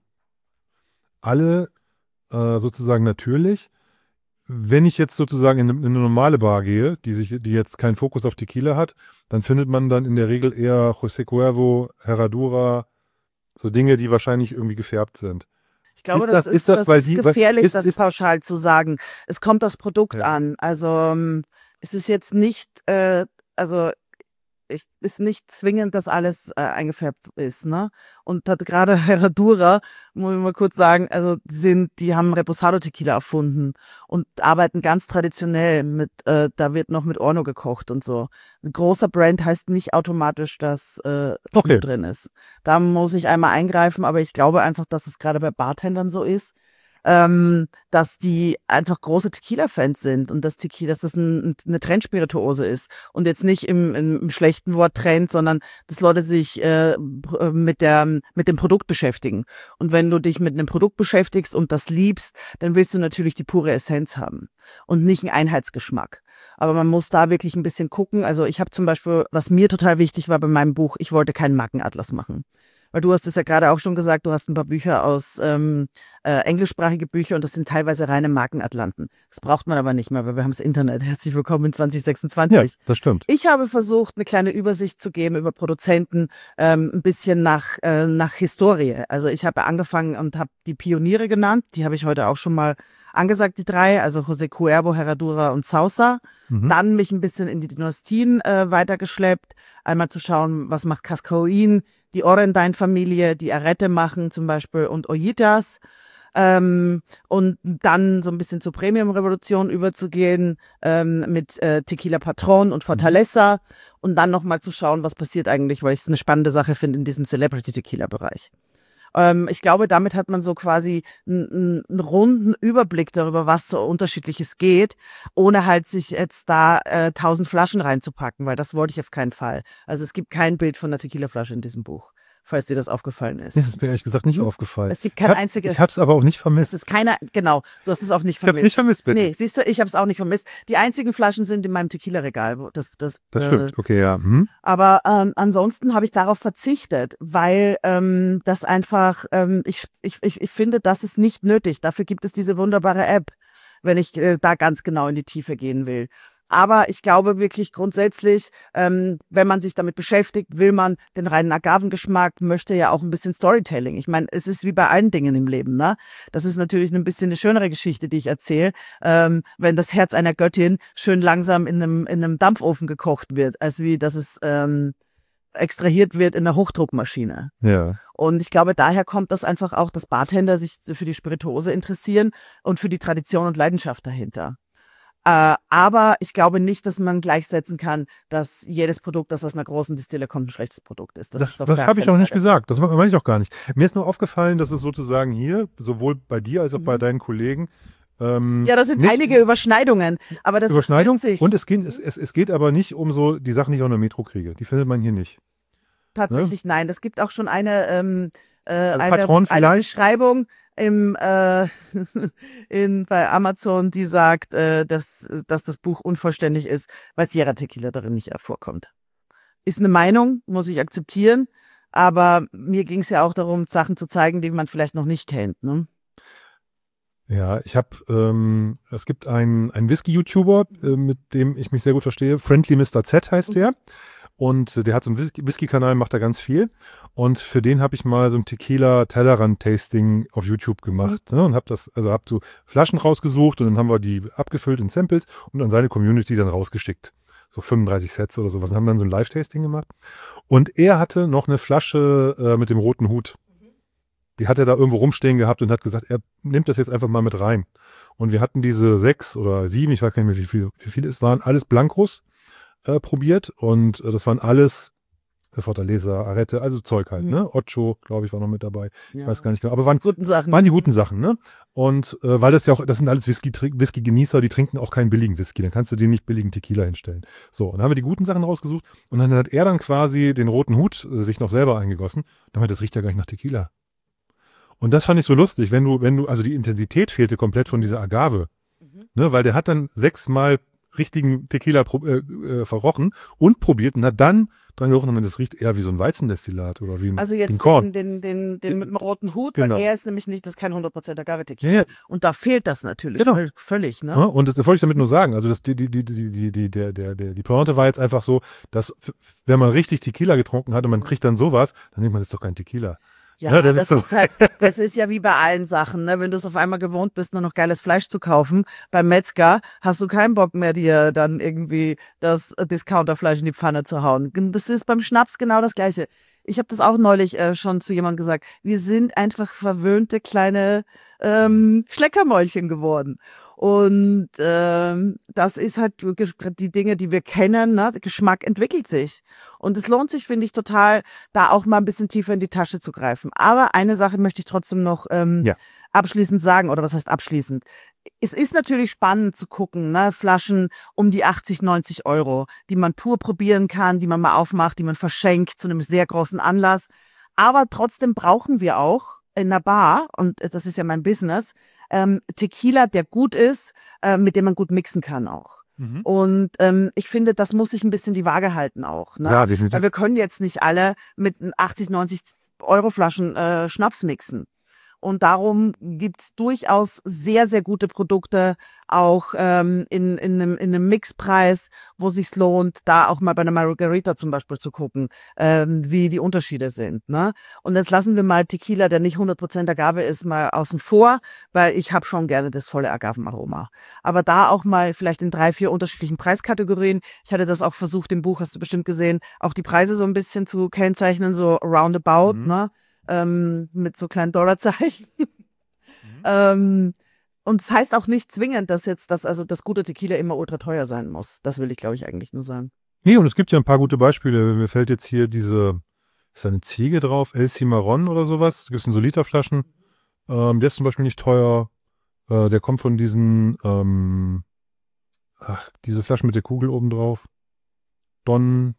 alle äh, sozusagen natürlich. Wenn ich jetzt sozusagen in eine, in eine normale Bar gehe, die sich, die jetzt keinen Fokus auf Tequila hat, dann findet man dann in der Regel eher José Cuervo, Herradura, so Dinge, die wahrscheinlich irgendwie gefärbt sind. Ich glaube, Ist das, das- ist, ist das, das weil ist Sie- weil- gefährlich, ist- das ist- pauschal zu sagen. Es kommt aufs Produkt Ja. an. Also ähm, es ist jetzt nicht, äh, also ich, ist nicht zwingend, dass alles äh, eingefärbt ist, ne? Und hat gerade Herradura, muss ich mal kurz sagen, also die sind, die haben Reposado Tequila erfunden und arbeiten ganz traditionell mit, äh, da wird noch mit Orno gekocht und so. Ein großer Brand heißt nicht automatisch, dass äh, Okay. Blut drin ist. Da muss ich einmal eingreifen, aber ich glaube einfach, dass es gerade bei Bartendern so ist, ähm, dass die einfach große Tequila-Fans sind und dass Tequila, dass das ein, eine Trendspirituose ist und jetzt nicht im, im, im schlechten Wort Trend, sondern dass Leute sich äh, pr- mit der mit dem Produkt beschäftigen. Und wenn du dich mit einem Produkt beschäftigst und das liebst, dann willst du natürlich die pure Essenz haben und nicht einen Einheitsgeschmack. Aber man muss da wirklich ein bisschen gucken. Also ich habe zum Beispiel, was mir total wichtig war bei meinem Buch, ich wollte keinen Markenatlas machen. Weil du hast es ja gerade auch schon gesagt, du hast ein paar Bücher aus ähm, äh, englischsprachige Bücher und das sind teilweise reine Markenatlanten. Das braucht man aber nicht mehr, weil wir haben das Internet. Herzlich willkommen in zwanzig sechsundzwanzig. Ja, das stimmt. Ich habe versucht, eine kleine Übersicht zu geben über Produzenten, ähm, ein bisschen nach, äh, nach Historie. Also ich habe angefangen und habe die Pioniere genannt. Die habe ich heute auch schon mal angesagt, die drei. Also José Cuervo, Herradura und Sausa. Mhm. Dann mich ein bisschen in die Dynastien äh, weitergeschleppt. Einmal zu schauen, was macht Cascauin, die Orendine-Familie, die Arette machen zum Beispiel und Ollitas. Ähm, und dann so ein bisschen zur Premium-Revolution überzugehen ähm, mit äh, Tequila Patron und Fortaleza und dann nochmal zu schauen, was passiert eigentlich, weil ich es eine spannende Sache finde in diesem Celebrity-Tequila-Bereich. Ähm, ich glaube, damit hat man so quasi einen, einen runden Überblick darüber, was so unterschiedliches geht, ohne halt sich jetzt da äh, tausend Flaschen reinzupacken, weil das wollte ich auf keinen Fall. Also es gibt kein Bild von einer Tequila-Flasche in diesem Buch, falls dir das aufgefallen ist. Das ist mir ehrlich gesagt nicht aufgefallen. Es gibt Ich kein hab, einziges. Ich habe es aber auch nicht Es vermisst. ist keiner, genau, du hast es auch nicht Ich habe vermisst. es nicht vermisst, bitte. Nee, siehst du, ich habe es auch nicht vermisst. Die einzigen Flaschen sind in meinem Tequila-Regal. wo Das, das, Das äh, stimmt. Okay, ja. Hm? Aber ähm, ansonsten habe ich darauf verzichtet, weil ähm, das einfach, ähm, ich, ich, ich, ich finde, das ist nicht nötig. Dafür gibt es diese wunderbare App, wenn ich äh, da ganz genau in die Tiefe gehen will. Aber ich glaube wirklich grundsätzlich, ähm, wenn man sich damit beschäftigt, will man den reinen Agavengeschmack, möchte ja auch ein bisschen Storytelling. Ich meine, es ist wie bei allen Dingen im Leben, ne? Das ist natürlich ein bisschen eine schönere Geschichte, die ich erzähle, ähm, wenn das Herz einer Göttin schön langsam in einem, in einem Dampfofen gekocht wird, als wie, dass es ähm, extrahiert wird in einer Hochdruckmaschine. Ja. Und ich glaube, daher kommt das einfach auch, dass Bartender sich für die Spirituose interessieren und für die Tradition und Leidenschaft dahinter. Äh, aber ich glaube nicht, dass man gleichsetzen kann, dass jedes Produkt, das aus einer großen Distille kommt, ein schlechtes Produkt ist. Das, Das, ist auf das gar habe ich keinen auch nicht Fall. gesagt. Das meine ich auch gar nicht. Mir ist nur aufgefallen, dass es sozusagen hier, sowohl bei dir als auch Mhm. bei deinen Kollegen, ähm, Ja, da sind nicht einige Überschneidungen, aber das Überschneidung. ist witzig. Und es geht, es, es, es geht aber nicht um so die Sachen, die ich auch in der Metro kriege. Die findet man hier nicht. Tatsächlich nein. Es gibt auch schon eine, ähm, äh, Also eine, Patron eine vielleicht? Beschreibung im, äh, in, bei Amazon, die sagt, äh, dass, dass das Buch unvollständig ist, weil Sierra Tequila darin nicht vorkommt. Ist eine Meinung, muss ich akzeptieren, aber mir ging es ja auch darum, Sachen zu zeigen, die man vielleicht noch nicht kennt. Ne? Ja, ich habe, ähm, es gibt einen, einen Whisky-YouTuber, äh, mit dem ich mich sehr gut verstehe. Friendly Mister Z heißt der. Und äh, der hat so einen Whisky- Whisky-Kanal, macht da ganz viel. Und für den habe ich mal so ein Tequila-Tellerrand-Tasting auf YouTube gemacht. Ne? Und habe das, also habe so Flaschen rausgesucht und dann haben wir die abgefüllt in Samples und an seine Community dann rausgeschickt. So fünfunddreißig Sets oder sowas. Und haben dann so ein Live-Tasting gemacht. Und er hatte noch eine Flasche äh, mit dem roten Hut. die hat er da irgendwo rumstehen gehabt und hat gesagt, er nimmt das jetzt einfach mal mit rein. Und wir hatten diese sechs oder sieben, ich weiß gar nicht mehr, wie viel, wie viele es waren, alles Blancos äh, probiert und äh, das waren alles Fortaleza, Arette, also Zeug halt, mhm. ne? Ocho, glaube ich, war noch mit dabei. Ja. Ich weiß gar nicht genau. Aber waren, guten Sachen. waren die guten Sachen, ne? Und äh, weil das ja auch, das sind alles Whisky, Whisky-Genießer, die trinken auch keinen billigen Whisky. Dann kannst du denen nicht billigen Tequila hinstellen. So, und dann haben wir die guten Sachen rausgesucht und dann hat er dann quasi den roten Hut äh, sich noch selber eingegossen. Dann hat das riecht ja gar nicht nach Tequila. Und das fand ich so lustig, wenn du, wenn du, also die Intensität fehlte komplett von dieser Agave. Mhm. Ne? Weil der hat dann sechsmal richtigen Tequila äh, äh, verrochen und probiert und hat dann dran gerochen und das riecht eher wie so ein Weizendestillat oder wie ein, also jetzt wie ein Korn. Den, den, den, den mit dem roten Hut, genau. weil er ist nämlich nicht, das ist kein hundert Prozent Agave-Tequila. Ja, ja. Und da fehlt das natürlich genau. völlig. Ne? Ja, und das wollte ich damit nur sagen. Also das, die, die, die, die, die, die, der, der, der, die Pointe war jetzt einfach so, dass wenn man richtig Tequila getrunken hat und man kriegt dann sowas, dann denkt man, das ist doch kein Tequila. Ja, ja, das, das ist halt, das ist ja wie bei allen Sachen, ne? Wenn du es auf einmal gewohnt bist, nur noch geiles Fleisch zu kaufen, beim Metzger hast du keinen Bock mehr, dir dann irgendwie das Discounterfleisch in die Pfanne zu hauen. Das ist beim Schnaps genau das Gleiche. Ich habe das auch neulich äh, schon zu jemandem gesagt. Wir sind einfach verwöhnte kleine ähm, Schleckermäulchen geworden. Und ähm, das ist halt die Dinge, die wir kennen, ne? Der Geschmack entwickelt sich. Und es lohnt sich, finde ich, total, da auch mal ein bisschen tiefer in die Tasche zu greifen. Aber eine Sache möchte ich trotzdem noch ähm, ja. abschließend sagen, oder was heißt abschließend? Es ist natürlich spannend zu gucken, ne? Flaschen um die achtzig, neunzig Euro, die man pur probieren kann, die man mal aufmacht, die man verschenkt zu einem sehr großen Anlass. Aber trotzdem brauchen wir auch in einer Bar, und das ist ja mein Business, ähm, Tequila, der gut ist, äh, mit dem man gut mixen kann auch. Mhm. Und ähm, ich finde, das muss sich ein bisschen die Waage halten auch. Ne? Ja, definitiv. Weil wir können jetzt nicht alle mit achtzig, neunzig Euro Flaschen äh, Schnaps mixen. Und darum gibt's durchaus sehr, sehr gute Produkte, auch ähm, in, in, einem, in einem Mixpreis, wo sich's lohnt, da auch mal bei einer Margarita zum Beispiel zu gucken, ähm, wie die Unterschiede sind. Ne? Und jetzt lassen wir mal Tequila, der nicht hundert Prozent Agave ist, mal außen vor, weil ich habe schon gerne das volle Agavenaroma. Aber da auch mal vielleicht in drei, vier unterschiedlichen Preiskategorien. Ich hatte das auch versucht, im Buch, hast du bestimmt gesehen, auch die Preise so ein bisschen zu kennzeichnen, so roundabout, mhm. ne? Ähm, mit so kleinen Dollarzeichen. Mhm. ähm, und es das heißt auch nicht zwingend, dass jetzt das, also das gute Tequila immer ultra teuer sein muss. Das will ich, glaube ich, eigentlich nur sagen. Nee, und es gibt ja ein paar gute Beispiele. Mir fällt jetzt hier diese, ist da eine Ziege drauf, El Cimarron oder sowas. Das gibt es in so Literflaschen. Ähm, der ist zum Beispiel nicht teuer. Äh, der kommt von diesen, ähm, ach, diese Flaschen mit der Kugel oben drauf. Don,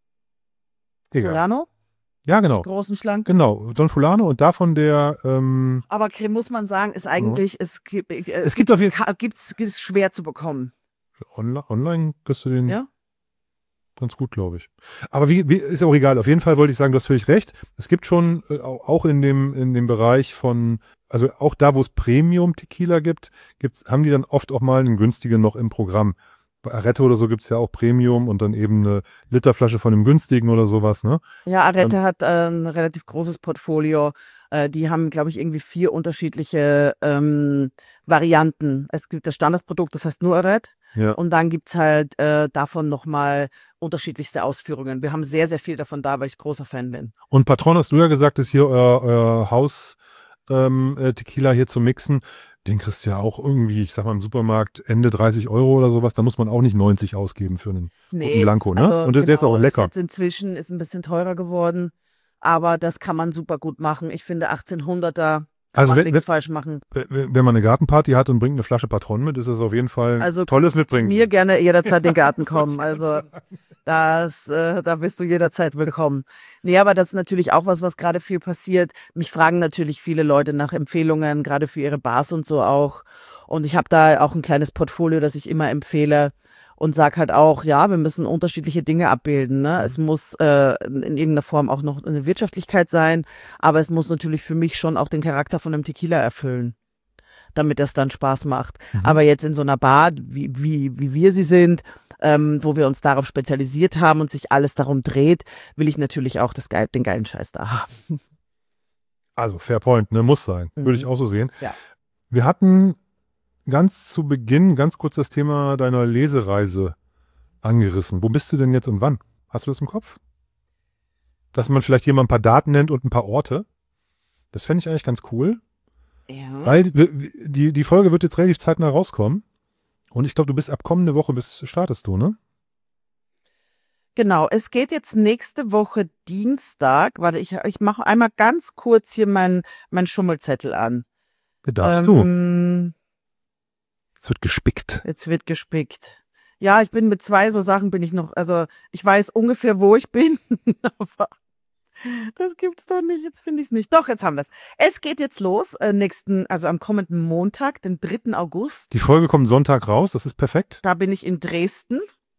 egal. Fulano? Ja, genau. Die großen Schlangen. Genau, Don Fulano und davon der. Ähm, Aber muss man sagen, ist eigentlich, ja. es gibt, äh, es gibt auf jeden Fall, gibt's, gibt's schwer zu bekommen. Online, online kriegst du den ja? ganz gut, glaube ich. Aber wie, wie ist auch egal. Auf jeden Fall wollte ich sagen, du hast völlig recht. Es gibt schon äh, auch in dem in dem Bereich von, also auch da, wo es Premium Tequila gibt, gibt's, haben die dann oft auch mal einen günstigen noch im Programm. Bei Arette oder so gibt es ja auch Premium und dann eben eine Literflasche von einem günstigen oder sowas, ne? Ja, Arette und, hat äh, ein relativ großes Portfolio. Äh, die haben, glaube ich, irgendwie vier unterschiedliche ähm, Varianten. Es gibt das Standardprodukt, das heißt nur Arette. Ja. Und dann gibt's halt äh, davon nochmal unterschiedlichste Ausführungen. Wir haben sehr, sehr viel davon da, weil ich großer Fan bin. Und Patron, hast du ja gesagt, ist hier euer, euer Haus ähm, äh, Tequila hier zu mixen. Den kriegst du ja auch irgendwie, ich sag mal im Supermarkt, Ende dreißig Euro oder sowas. Da muss man auch nicht neunzig ausgeben für einen nee, Blanco, ne? Also und der genau, ist auch lecker. Jetzt inzwischen ist ein bisschen teurer geworden, aber das kann man super gut machen. Ich finde achtzehnhunderter kann also man wenn, nichts wenn, falsch machen. Wenn man eine Gartenparty hat und bringt eine Flasche Patron mit, ist das auf jeden Fall also tolles Mitbringen. Mir gerne jederzeit in den Garten kommen. Also das, äh, da bist du jederzeit willkommen. Nee, aber das ist natürlich auch was, was gerade viel passiert. Mich fragen natürlich viele Leute nach Empfehlungen, gerade für ihre Bars und so auch. Und ich habe da auch ein kleines Portfolio, das ich immer empfehle. Und sag halt auch, ja, wir müssen unterschiedliche Dinge abbilden. Ne? Es muss äh, in irgendeiner Form auch noch eine Wirtschaftlichkeit sein, aber es muss natürlich für mich schon auch den Charakter von einem Tequila erfüllen, damit das dann Spaß macht. Mhm. Aber jetzt in so einer Bar, wie, wie, wie wir sie sind, ähm, wo wir uns darauf spezialisiert haben und sich alles darum dreht, will ich natürlich auch das geil, den geilen Scheiß da haben. Also fair point, ne? Muss sein. Mhm. Würde ich auch so sehen. Ja. Wir hatten ganz zu Beginn ganz kurz das Thema deiner Lesereise angerissen. Wo bist du denn jetzt und wann? Hast du das im Kopf? Dass man vielleicht hier mal ein paar Daten nennt und ein paar Orte? Das fände ich eigentlich ganz cool. Ja. Weil die, die Folge wird jetzt relativ zeitnah rauskommen. Und ich glaube, du bist ab kommende Woche, bis startest du, ne? Genau, es geht jetzt nächste Woche Dienstag. Warte, ich, ich mache einmal ganz kurz hier meinen mein Schummelzettel an. Darfst ähm, du. Es wird gespickt. Jetzt wird gespickt. Ja, ich bin mit zwei so Sachen bin ich noch, also ich weiß ungefähr, wo ich bin, aber das gibt's doch nicht, jetzt finde ich es nicht. Doch, jetzt haben wir es. Es geht jetzt los, äh, nächsten, also am kommenden Montag, den dritten August. Die Folge kommt Sonntag raus, das ist perfekt. Da bin ich in Dresden,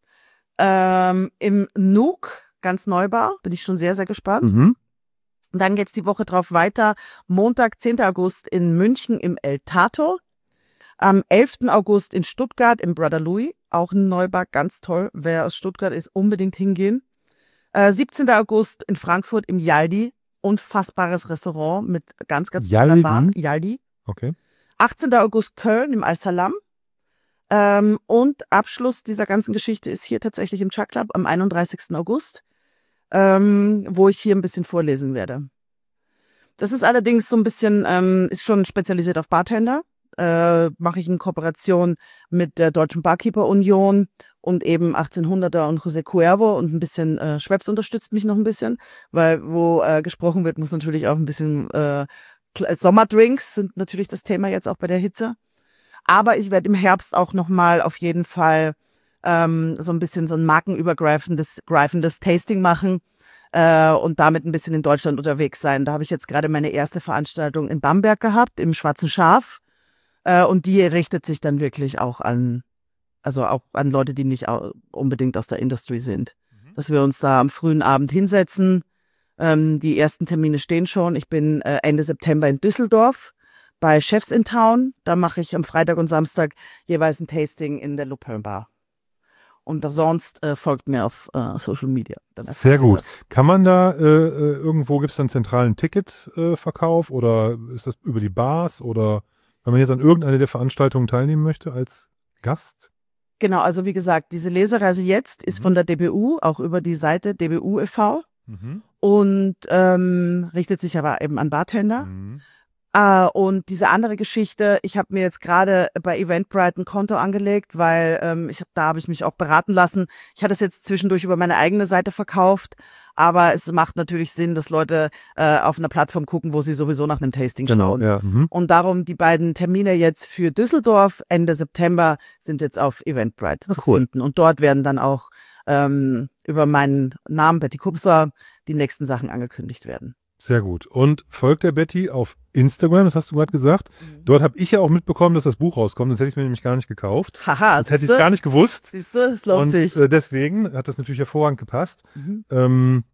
ähm, im Nuuk, ganz Neubau, bin ich schon sehr, sehr gespannt. Mhm. Und dann geht's die Woche drauf weiter, Montag, zehnten August in München im El Tato. Am elften August in Stuttgart im Brother Louis, auch ein Neubau, ganz toll. Wer aus Stuttgart ist, unbedingt hingehen. Äh, siebzehnten August in Frankfurt im Yaldi, unfassbares Restaurant mit ganz, ganz toller Bar. Yaldi. Okay. achtzehnten August Köln im Al-Salam. Ähm, und Abschluss dieser ganzen Geschichte ist hier tatsächlich im Chuck Club am einunddreißigsten August, ähm, wo ich hier ein bisschen vorlesen werde. Das ist allerdings so ein bisschen, ähm, ist schon spezialisiert auf Bartender. Äh, mache ich in Kooperation mit der Deutschen Barkeeper Union und eben achtzehnhunderter und José Cuervo und ein bisschen äh, Schweppes unterstützt mich noch ein bisschen, weil wo äh, gesprochen wird, muss natürlich auch ein bisschen äh, Sommerdrinks sind natürlich das Thema jetzt auch bei der Hitze. Aber ich werde im Herbst auch nochmal auf jeden Fall ähm, so ein bisschen so ein markenübergreifendes greifendes Tasting machen äh, und damit ein bisschen in Deutschland unterwegs sein. Da habe ich jetzt gerade meine erste Veranstaltung in Bamberg gehabt, im Schwarzen Schaf. Äh, und die richtet sich dann wirklich auch an, also auch an Leute, die nicht unbedingt aus der Industrie sind. Mhm. Dass wir uns da am frühen Abend hinsetzen. Ähm, die ersten Termine stehen schon. Ich bin äh, Ende September in Düsseldorf bei Chefs in Town. Da mache ich am Freitag und Samstag jeweils ein Tasting in der Lupin Bar. Und sonst äh, folgt mir auf äh, Social Media. Dann Sehr gut. Das. Kann man da äh, irgendwo, gibt es dann zentralen Ticketverkauf äh, oder ist das über die Bars oder wenn man jetzt an irgendeiner der Veranstaltungen teilnehmen möchte als Gast? Genau, also wie gesagt, diese Lesereise jetzt ist mhm. von der D B U, auch über die Seite D B U e V mhm. und ähm, richtet sich aber eben an Bartender. Mhm. Uh, und diese andere Geschichte, ich habe mir jetzt gerade bei Eventbrite ein Konto angelegt, weil ähm, ich hab, da habe ich mich auch beraten lassen. Ich hatte es jetzt zwischendurch über meine eigene Seite verkauft, aber es macht natürlich Sinn, dass Leute äh, auf einer Plattform gucken, wo sie sowieso nach einem Tasting genau, schauen. Ja. Mhm. Und darum die beiden Termine jetzt für Düsseldorf Ende September sind jetzt auf Eventbrite zu cool. finden. Und dort werden dann auch ähm, über meinen Namen Betty Kupser die nächsten Sachen angekündigt werden. Sehr gut. Und folgt der Betty auf Instagram, das hast du gerade gesagt. Mhm. Dort habe ich ja auch mitbekommen, dass das Buch rauskommt. Das hätte ich mir nämlich gar nicht gekauft. Haha. Das hätte ich gar nicht gewusst. Siehst du, es lohnt Und, sich. Äh, deswegen hat das natürlich hervorragend gepasst. Mhm. Ähm,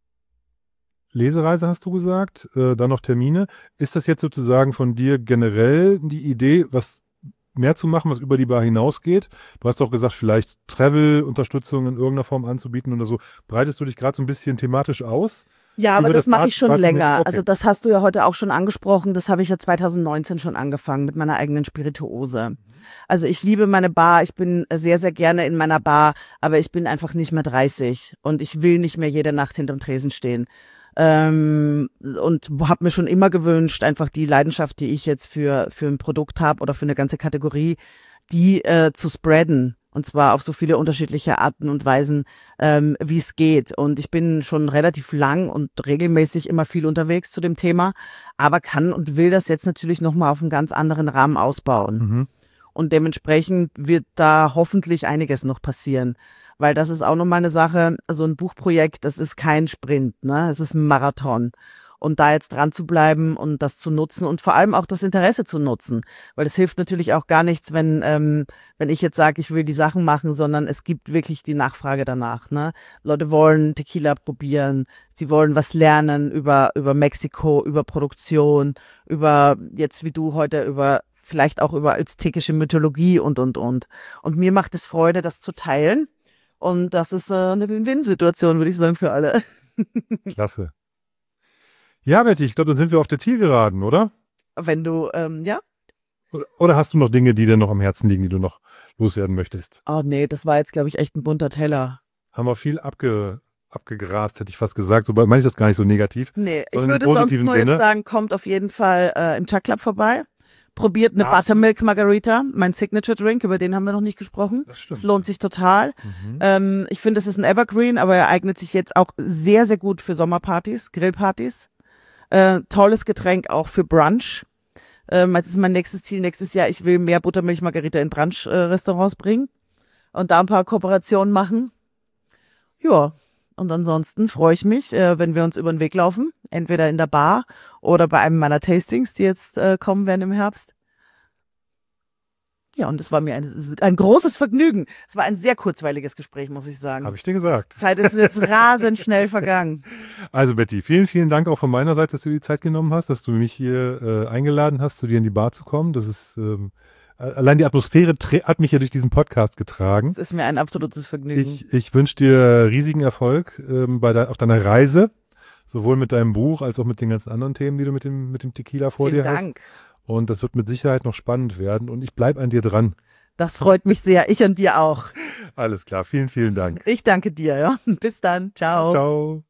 Lesereise hast du gesagt, äh, dann noch Termine. Ist das jetzt sozusagen von dir generell die Idee, was mehr zu machen, was über die Bar hinausgeht? Du hast auch gesagt, vielleicht Travel-Unterstützung in irgendeiner Form anzubieten oder so. Breitest du dich gerade so ein bisschen thematisch aus? Ja, aber das, das mache ich schon Art länger. Okay. Also das hast du ja heute auch schon angesprochen. Das habe ich ja zweitausendneunzehn schon angefangen mit meiner eigenen Spirituose. Also ich liebe meine Bar. Ich bin sehr, sehr gerne in meiner Bar, aber ich bin einfach nicht mehr dreißig und ich will nicht mehr jede Nacht hinterm Tresen stehen. Ähm, und habe mir schon immer gewünscht, einfach die Leidenschaft, die ich jetzt für für ein Produkt habe oder für eine ganze Kategorie, die äh, zu spreaden. Und zwar auf so viele unterschiedliche Arten und Weisen, ähm, wie es geht. Und ich bin schon relativ lang und regelmäßig immer viel unterwegs zu dem Thema, aber kann und will das jetzt natürlich nochmal auf einen ganz anderen Rahmen ausbauen. Mhm. Und dementsprechend wird da hoffentlich einiges noch passieren. Weil das ist auch nochmal eine Sache, so ein Buchprojekt, das ist kein Sprint, ne? Es ist ein Marathon. Und da jetzt dran zu bleiben und das zu nutzen und vor allem auch das Interesse zu nutzen. Weil es hilft natürlich auch gar nichts, wenn ähm, wenn ich jetzt sage, ich will die Sachen machen, sondern es gibt wirklich die Nachfrage danach. Ne? Leute wollen Tequila probieren, sie wollen was lernen über über Mexiko, über Produktion, über jetzt wie du heute über vielleicht auch über aztekische Mythologie und und und. Und mir macht es Freude, das zu teilen. Und das ist äh, eine Win-Win-Situation, würde ich sagen, für alle. Klasse. Ja, Betty, ich glaube, dann sind wir auf der Zielgeraden, oder? Wenn du, ähm, ja. Oder, oder hast du noch Dinge, die dir noch am Herzen liegen, die du noch loswerden möchtest? Oh nee, das war jetzt, glaube ich, echt ein bunter Teller. Haben wir viel abge, abgegrast, hätte ich fast gesagt. So meine ich das gar nicht so negativ. Nee, ich sondern im würde sonst positiven nur Sinne. jetzt sagen, kommt auf jeden Fall äh, im Chuck Club vorbei. Probiert eine Absolut. Buttermilk Margarita, mein Signature Drink, über den haben wir noch nicht gesprochen. Das stimmt. Es lohnt sich total. Mhm. Ähm, ich finde, es ist ein Evergreen, aber er eignet sich jetzt auch sehr, sehr gut für Sommerpartys, Grillpartys. Äh, tolles Getränk auch für Brunch. Ähm, das ist mein nächstes Ziel nächstes Jahr. Ich will mehr Buttermilch Margarita in Brunch-Restaurants bringen und da ein paar Kooperationen machen. Ja, und ansonsten freue ich mich, äh, wenn wir uns über den Weg laufen, entweder in der Bar oder bei einem meiner Tastings, die jetzt äh, kommen werden im Herbst. Ja, und es war mir ein, ein großes Vergnügen. Es war ein sehr kurzweiliges Gespräch, muss ich sagen. Habe ich dir gesagt. Die Zeit ist jetzt rasend schnell vergangen. Also Betty, vielen, vielen Dank auch von meiner Seite, dass du die Zeit genommen hast, dass du mich hier äh, eingeladen hast, zu dir in die Bar zu kommen. Das ist ähm, allein die Atmosphäre hat mich ja durch diesen Podcast getragen. Es ist mir ein absolutes Vergnügen. Ich, ich wünsche dir riesigen Erfolg ähm, bei de auf deiner Reise, sowohl mit deinem Buch als auch mit den ganzen anderen Themen, die du mit dem, mit dem Tequila vor Vielen dir Dank. hast. Und das wird mit Sicherheit noch spannend werden. Und ich bleibe an dir dran. Das freut mich sehr. Ich an dir auch. Alles klar. Vielen, vielen Dank. Ich danke dir. Ja. Bis dann. Ciao. Ciao.